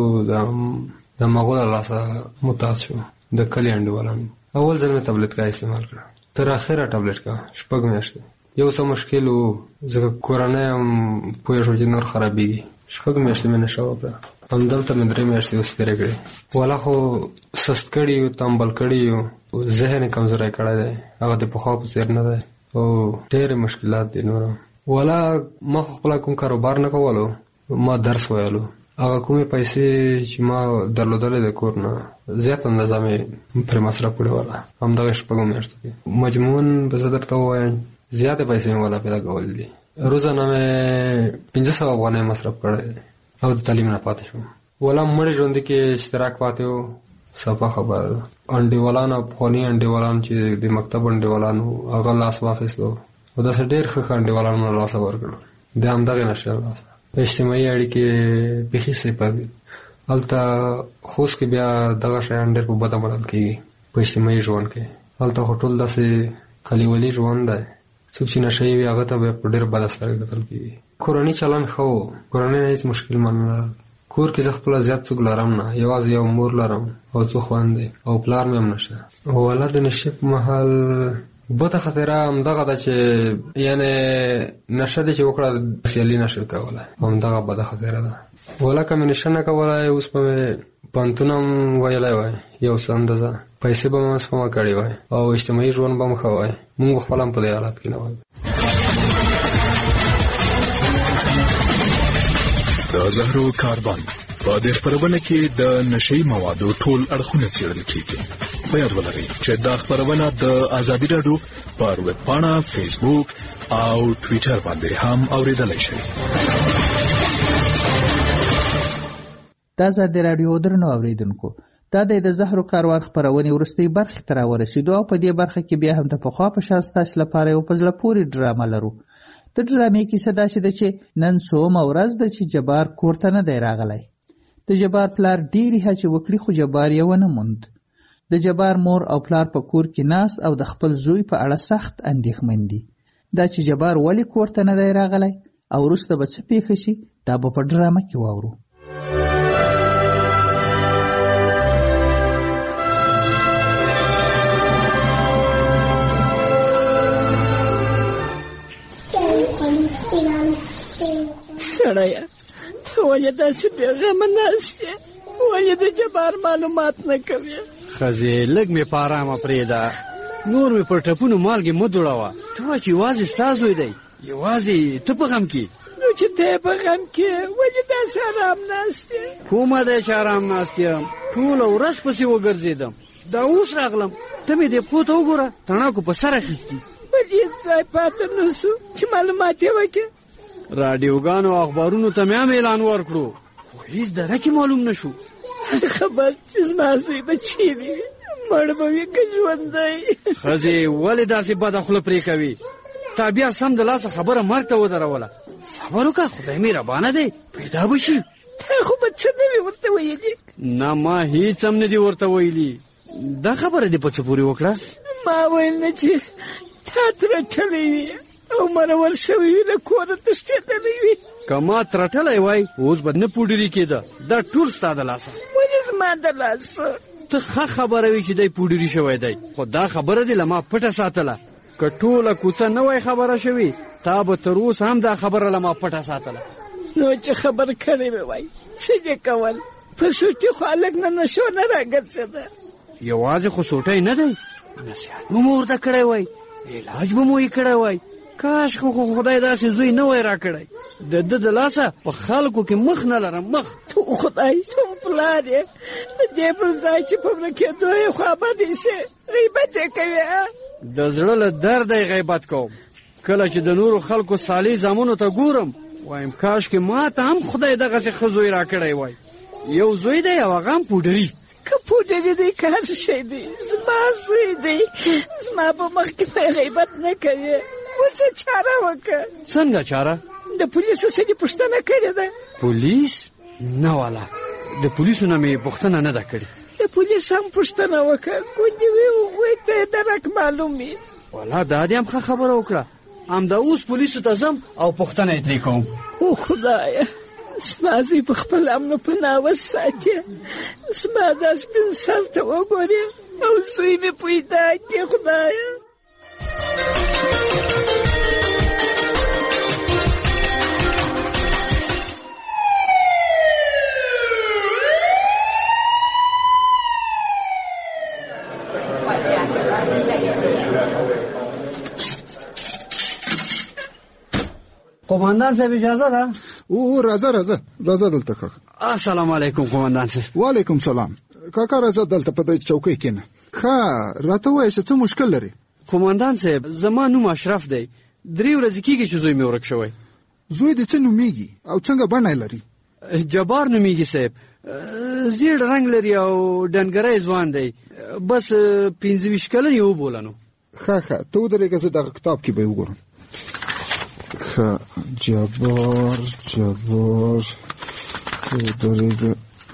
د مغول له لاسه متعد شو، د کلي انډیوالانو. اول ځل مې ټابلیټ کا استعمال کړه، تر اخره ټابلیټ کا شپږ میاشتې. یو څه مشکل و، ځکه کورنۍ هم پوه شو چې نور خرابېږي. شپږ میاشتې مې نشه وکړه، همدلته مې درې میاشتې اوس تېرې کړې. والا خو سست کړي یو، تنبل کړي یو، ذهن یې کمزوری کړی دی، هغه د پخوا په څېر نه دی او ډېرې مشکلات دي نور. والا ما خو خپله کوم کاروبار نه کولو، ما درس ویلو. هغه کومې پیسې چې ما درلودلې د کور نه زیات اندازه مې پرې مصرف کړې وله، همدغه شپږو میاشتو کې. مجموعاً به زه درته ووایم زیاتې پیسې مې والا پیدا کولې دي. روزانه مې پنځه سوه افغانۍ مصرف کړی دی او د تعلیم نه پاتې شوم. والا مړې ژوندي کې اشتراک پاتې و، صفه خبره ده. انډیوالان او پخواني انډیوالان چې د مکتب انډیوالان وو، هغه لاس واخیستو او داسې ډېر ښه ښه انډیوالان مې لاسه ورکړل، د همدغې نشې له لاسه. په اجتماعي اړیکې بیخي صفر دي. هلته خوست کې بیا دغه شیان ډېر په بده منل کېږي په اجتماعي ژوند کې. هلته خو ټول داسې کلیوالي ژوند دی، څوک چې نشهیي وي هغه ته بیا په ډېر بده سترګې کتل کېږي. کورني چلند ښه و، کورنۍ نه هېڅ مشکل من نه لرل. کور کې زه خپله زیات څوک لرم نه، یوازې یو مور لرم او څو خویندې او پلار مې هم نشته. والا د نشې په مهال بده خطره همدغه ده چې یعنې نشه دې چې وکړه سیالي نشي کولی، همدغه بده خطره ده. والا که مې نشه نه کولی، اوس به مې پوهنتون هم ویلی وای، یو څه اندازه پیسې به مې سپما کړې وای او اجتماعي ژوند به م ښه وای. مونږ به خپله هم په دې حالت کې نه وای. د زهرو کاروان په دې خپرونه کې د نشهیي موادو ټول اړخونه څېړل کېږي. په یاد ولرئ چې دا خپرونه د ازادي راډیو پر ویب پاڼه، فیسبوک او ټویټر باندې هم اورېدلی شئ. د ازادي راډیو درنو اوریدونکو، دا د زهرو کاروان خپرونې وروستۍ برخې ته راورسېدو او په دې برخه کې بیا هم د پخوا په شان ستاسو لپاره یو په زړه پورې ډرامه لرو. د ډرامې کیسه داسې ده چې نن څومه ورځ ده چې جبار کور ته نه دی راغلی. د جبار پلار ډېرې هڅې وکړي خو جبار یې ونه موند. د جبار مور او پلار په کور کې ناست او د خپل زوی په اړه سخت اندېښمن دي. دا چې جبار ولې کور ته نه دی راغلی او وروسته به څه پېښه شي دا به په ډرامه کې واورو. سړیه ته ولې داسې بېغمه ناست یې؟ ولې د جبار معلومات نه کوې؟ ښځې لږ مې په ارامه پرېږده، نور مې پر ټپونو مالګې مه دوړوه. ته وا چې یوازې ستا زوی دی، یوازې ته په غم کې. نو چې ته یې په غم کې ولې داسې ارام ناست یې؟ کومه دی چې ارام ناست یم؟ ټوله ورځ پسې وګرځېدم، دا اوس راغلم. ته مې دې پښو ته وګوره، تڼاکو په سر اخیستي. ولې هېڅ ځای پاته نه سو چې معلومات یې وکړې؟ راډیوګانو او اخبارونو ته مې هم اعلان ورکړو خو هېڅ دره کې معلوم نه شو. خبر چې زما زوی به چیرې وي، مړ به وي که ژوندی؟ ښځې ولې داسې بده خوله پرې کوي؟ تا بیا سم د لاسه خبره مرګ ته ودروله. صبر وکړه، خدای مهربانه دی، پیدا به شي. تا خو به څه نه وي ورته ویلي؟ نه ما هېڅ هم نه دي ورته ویلي. دا خبره دې په څه پورې وکړه؟ ما ویل نه چې تا ترټلی وي او مرور شوی وي، له کوره تښتېدلی وي. که ما ترټلی وای اوس به نه پوډري کېده. دا ټول ستا د لاسه. ولې زما د لاسه؟ ته ښه خبره وي چې دی پوډري شوی دی، خو دا خبره دې له ما پټه ساتله. که ټوله کوڅه نه وای خبره شوې تا به تر اوسه هم دا خبره له ما پټه ساتله. نو چې خبر کړی مې وای څه دې کول؟ په سوټي خو هلک نه نشو نه راګرځېده. یوازې خو سوټی نه دی، نصیحت به مو ورته کړی وای، علاج به مو یې کړی وای. کاش خو خدای داسې زوی نه وای راکړی. د ده د لاسه په خلکو کې مخ نه لرم، مخ. تو خدای ته پلار یې د دې پر ځای چې په مړه کېدو یې خوابد ایسې غیبت یې کوې. د زړه له درده یې غیبت کوم. کله چې د نورو خلکو صالح زامنو ته ګورم وایم کاش کې ما ته هم خدای دغسې ښه زوی راکړی وای. یو زوی دی او هغه هم پوډري. که پوډري دی که هر شی دی، زما زوی دی. زما په مخ کې پرې غیبت نه کوې. اوس چاره وکړه. څنګه چاره؟ د پولیسو څه دې پوښتنه کړې ده؟ پولیس؟ نه والا، د پولیسو نه مې پوښتنه نه ده کړې. د پولیس هم پوښتنه وکړه، ګوندې وي هغوی ته یې درک معلوم وي. والا دا دې هم ښه خبره وکړه. همدا اوس پولیسو ته ځم او پوښتنه یې ترې کوم. او خدایه، زما زوی په خپل امن و پناه وساتې. زما دا سپین سر ته وګورې او زوی مې پیدا کړې خدایه. قومندان صاحب اجازه ده؟ او راځه راځه راځه دلته کاکا. السلام علیکم قومندان صاحب. وعلیکم سلام. کاکا راځه دلته په دې چوکۍ کېنه. ښه راته وایه چې څه مشکل لري؟ قومندان صاحب زما نوم اشرف دی. درې ورځې کېږي چې زوی مې ورک شوی. زوی دې څه نومیږي او څنګه بڼه لري؟ جبار نومیږي صاحب. زیړ رنګ لري او ډنګری ځوان دی. بس پنځه ویشت کلن یې وبوله. نو ښه ښه ته ودرېږه، زه دغه کتاب کې به یې وګورم. ښه جبار جبار ودرېږه.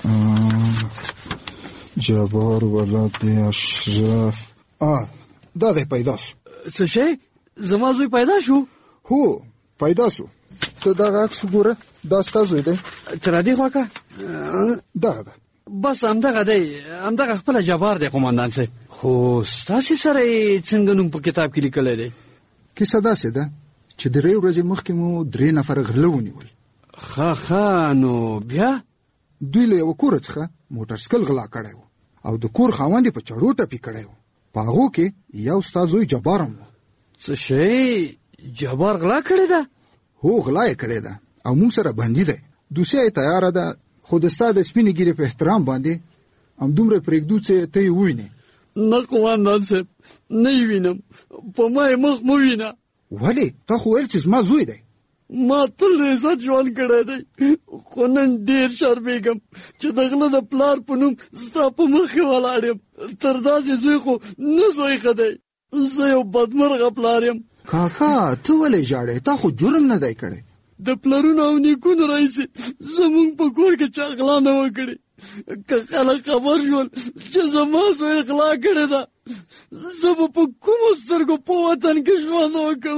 جبار ولد اشرف. آه دا دی پیدا شو. څه شی؟ زما زوی پیدا شو؟ هو پیدا شو. ته دغه عکس وګوره، دا ستا زوی دی. تر دې خوا که دغه ده. بس همدغه دی، همدغه خپله جبار دی قومندان صاحب. خو ستاسې سره یې څنګه نوم په کتاب کې لیکلی دی؟ کیسه داسې ده چې درې ورځې مخکې مو درې نفره غله ونیول. ښه ښه نو بیا؟ دوی له یوه کوره څخه موټر سکل غلا کړی و او د کور خاوند یې په چړو ټپي کړی و. په هغو کې یو ستا زوی جبار هم و. څه شی؟ جبار غلا کړې ده؟ هو غلا یې کړې ده او موږ سره بندي دی. دوسیه یې تیاره ده، خو د ستا د سپینې ږیرې په احترام باندې همدومره پرېږدو چې ته یې ووینې. نه قومندان صاحب نه یې وینم، په ما یې مخ مه وینه. ولې؟ تا خو ویل چې زما زوی دی. ما تل عزت ژوند کړی دی خو نن ډېر شرمېږم چې د غله د پلار په نوم ستا په مخ کې ولاړ یم تر داسې زوی خو نه زوی ښه دی زه یو بدمرغه پلار یم. کاکا ته ولې ژاړې؟ تا خو جرم نه دی کړی. د پلرونو او نیکونو راهیسې زموږ په کور کې چا غلا نه وه کړې. که خلک خبر شول چې زما زوی غلا کړې ده زه به په کومو سترګو په وطن کې ژوند وکړم.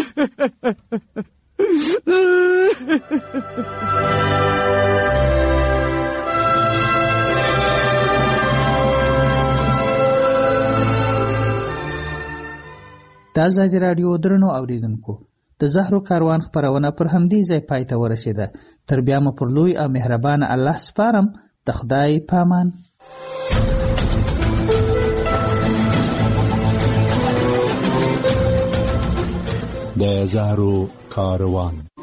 د ازادي راډیو درنو اوریدونکو د زهرو کاروان خپرونه پر همدې ځای پای ته ورسېده. تر بیا مو پر لوی او مهربانه الله سپارم. د خدای پامان. د زهرو کاروان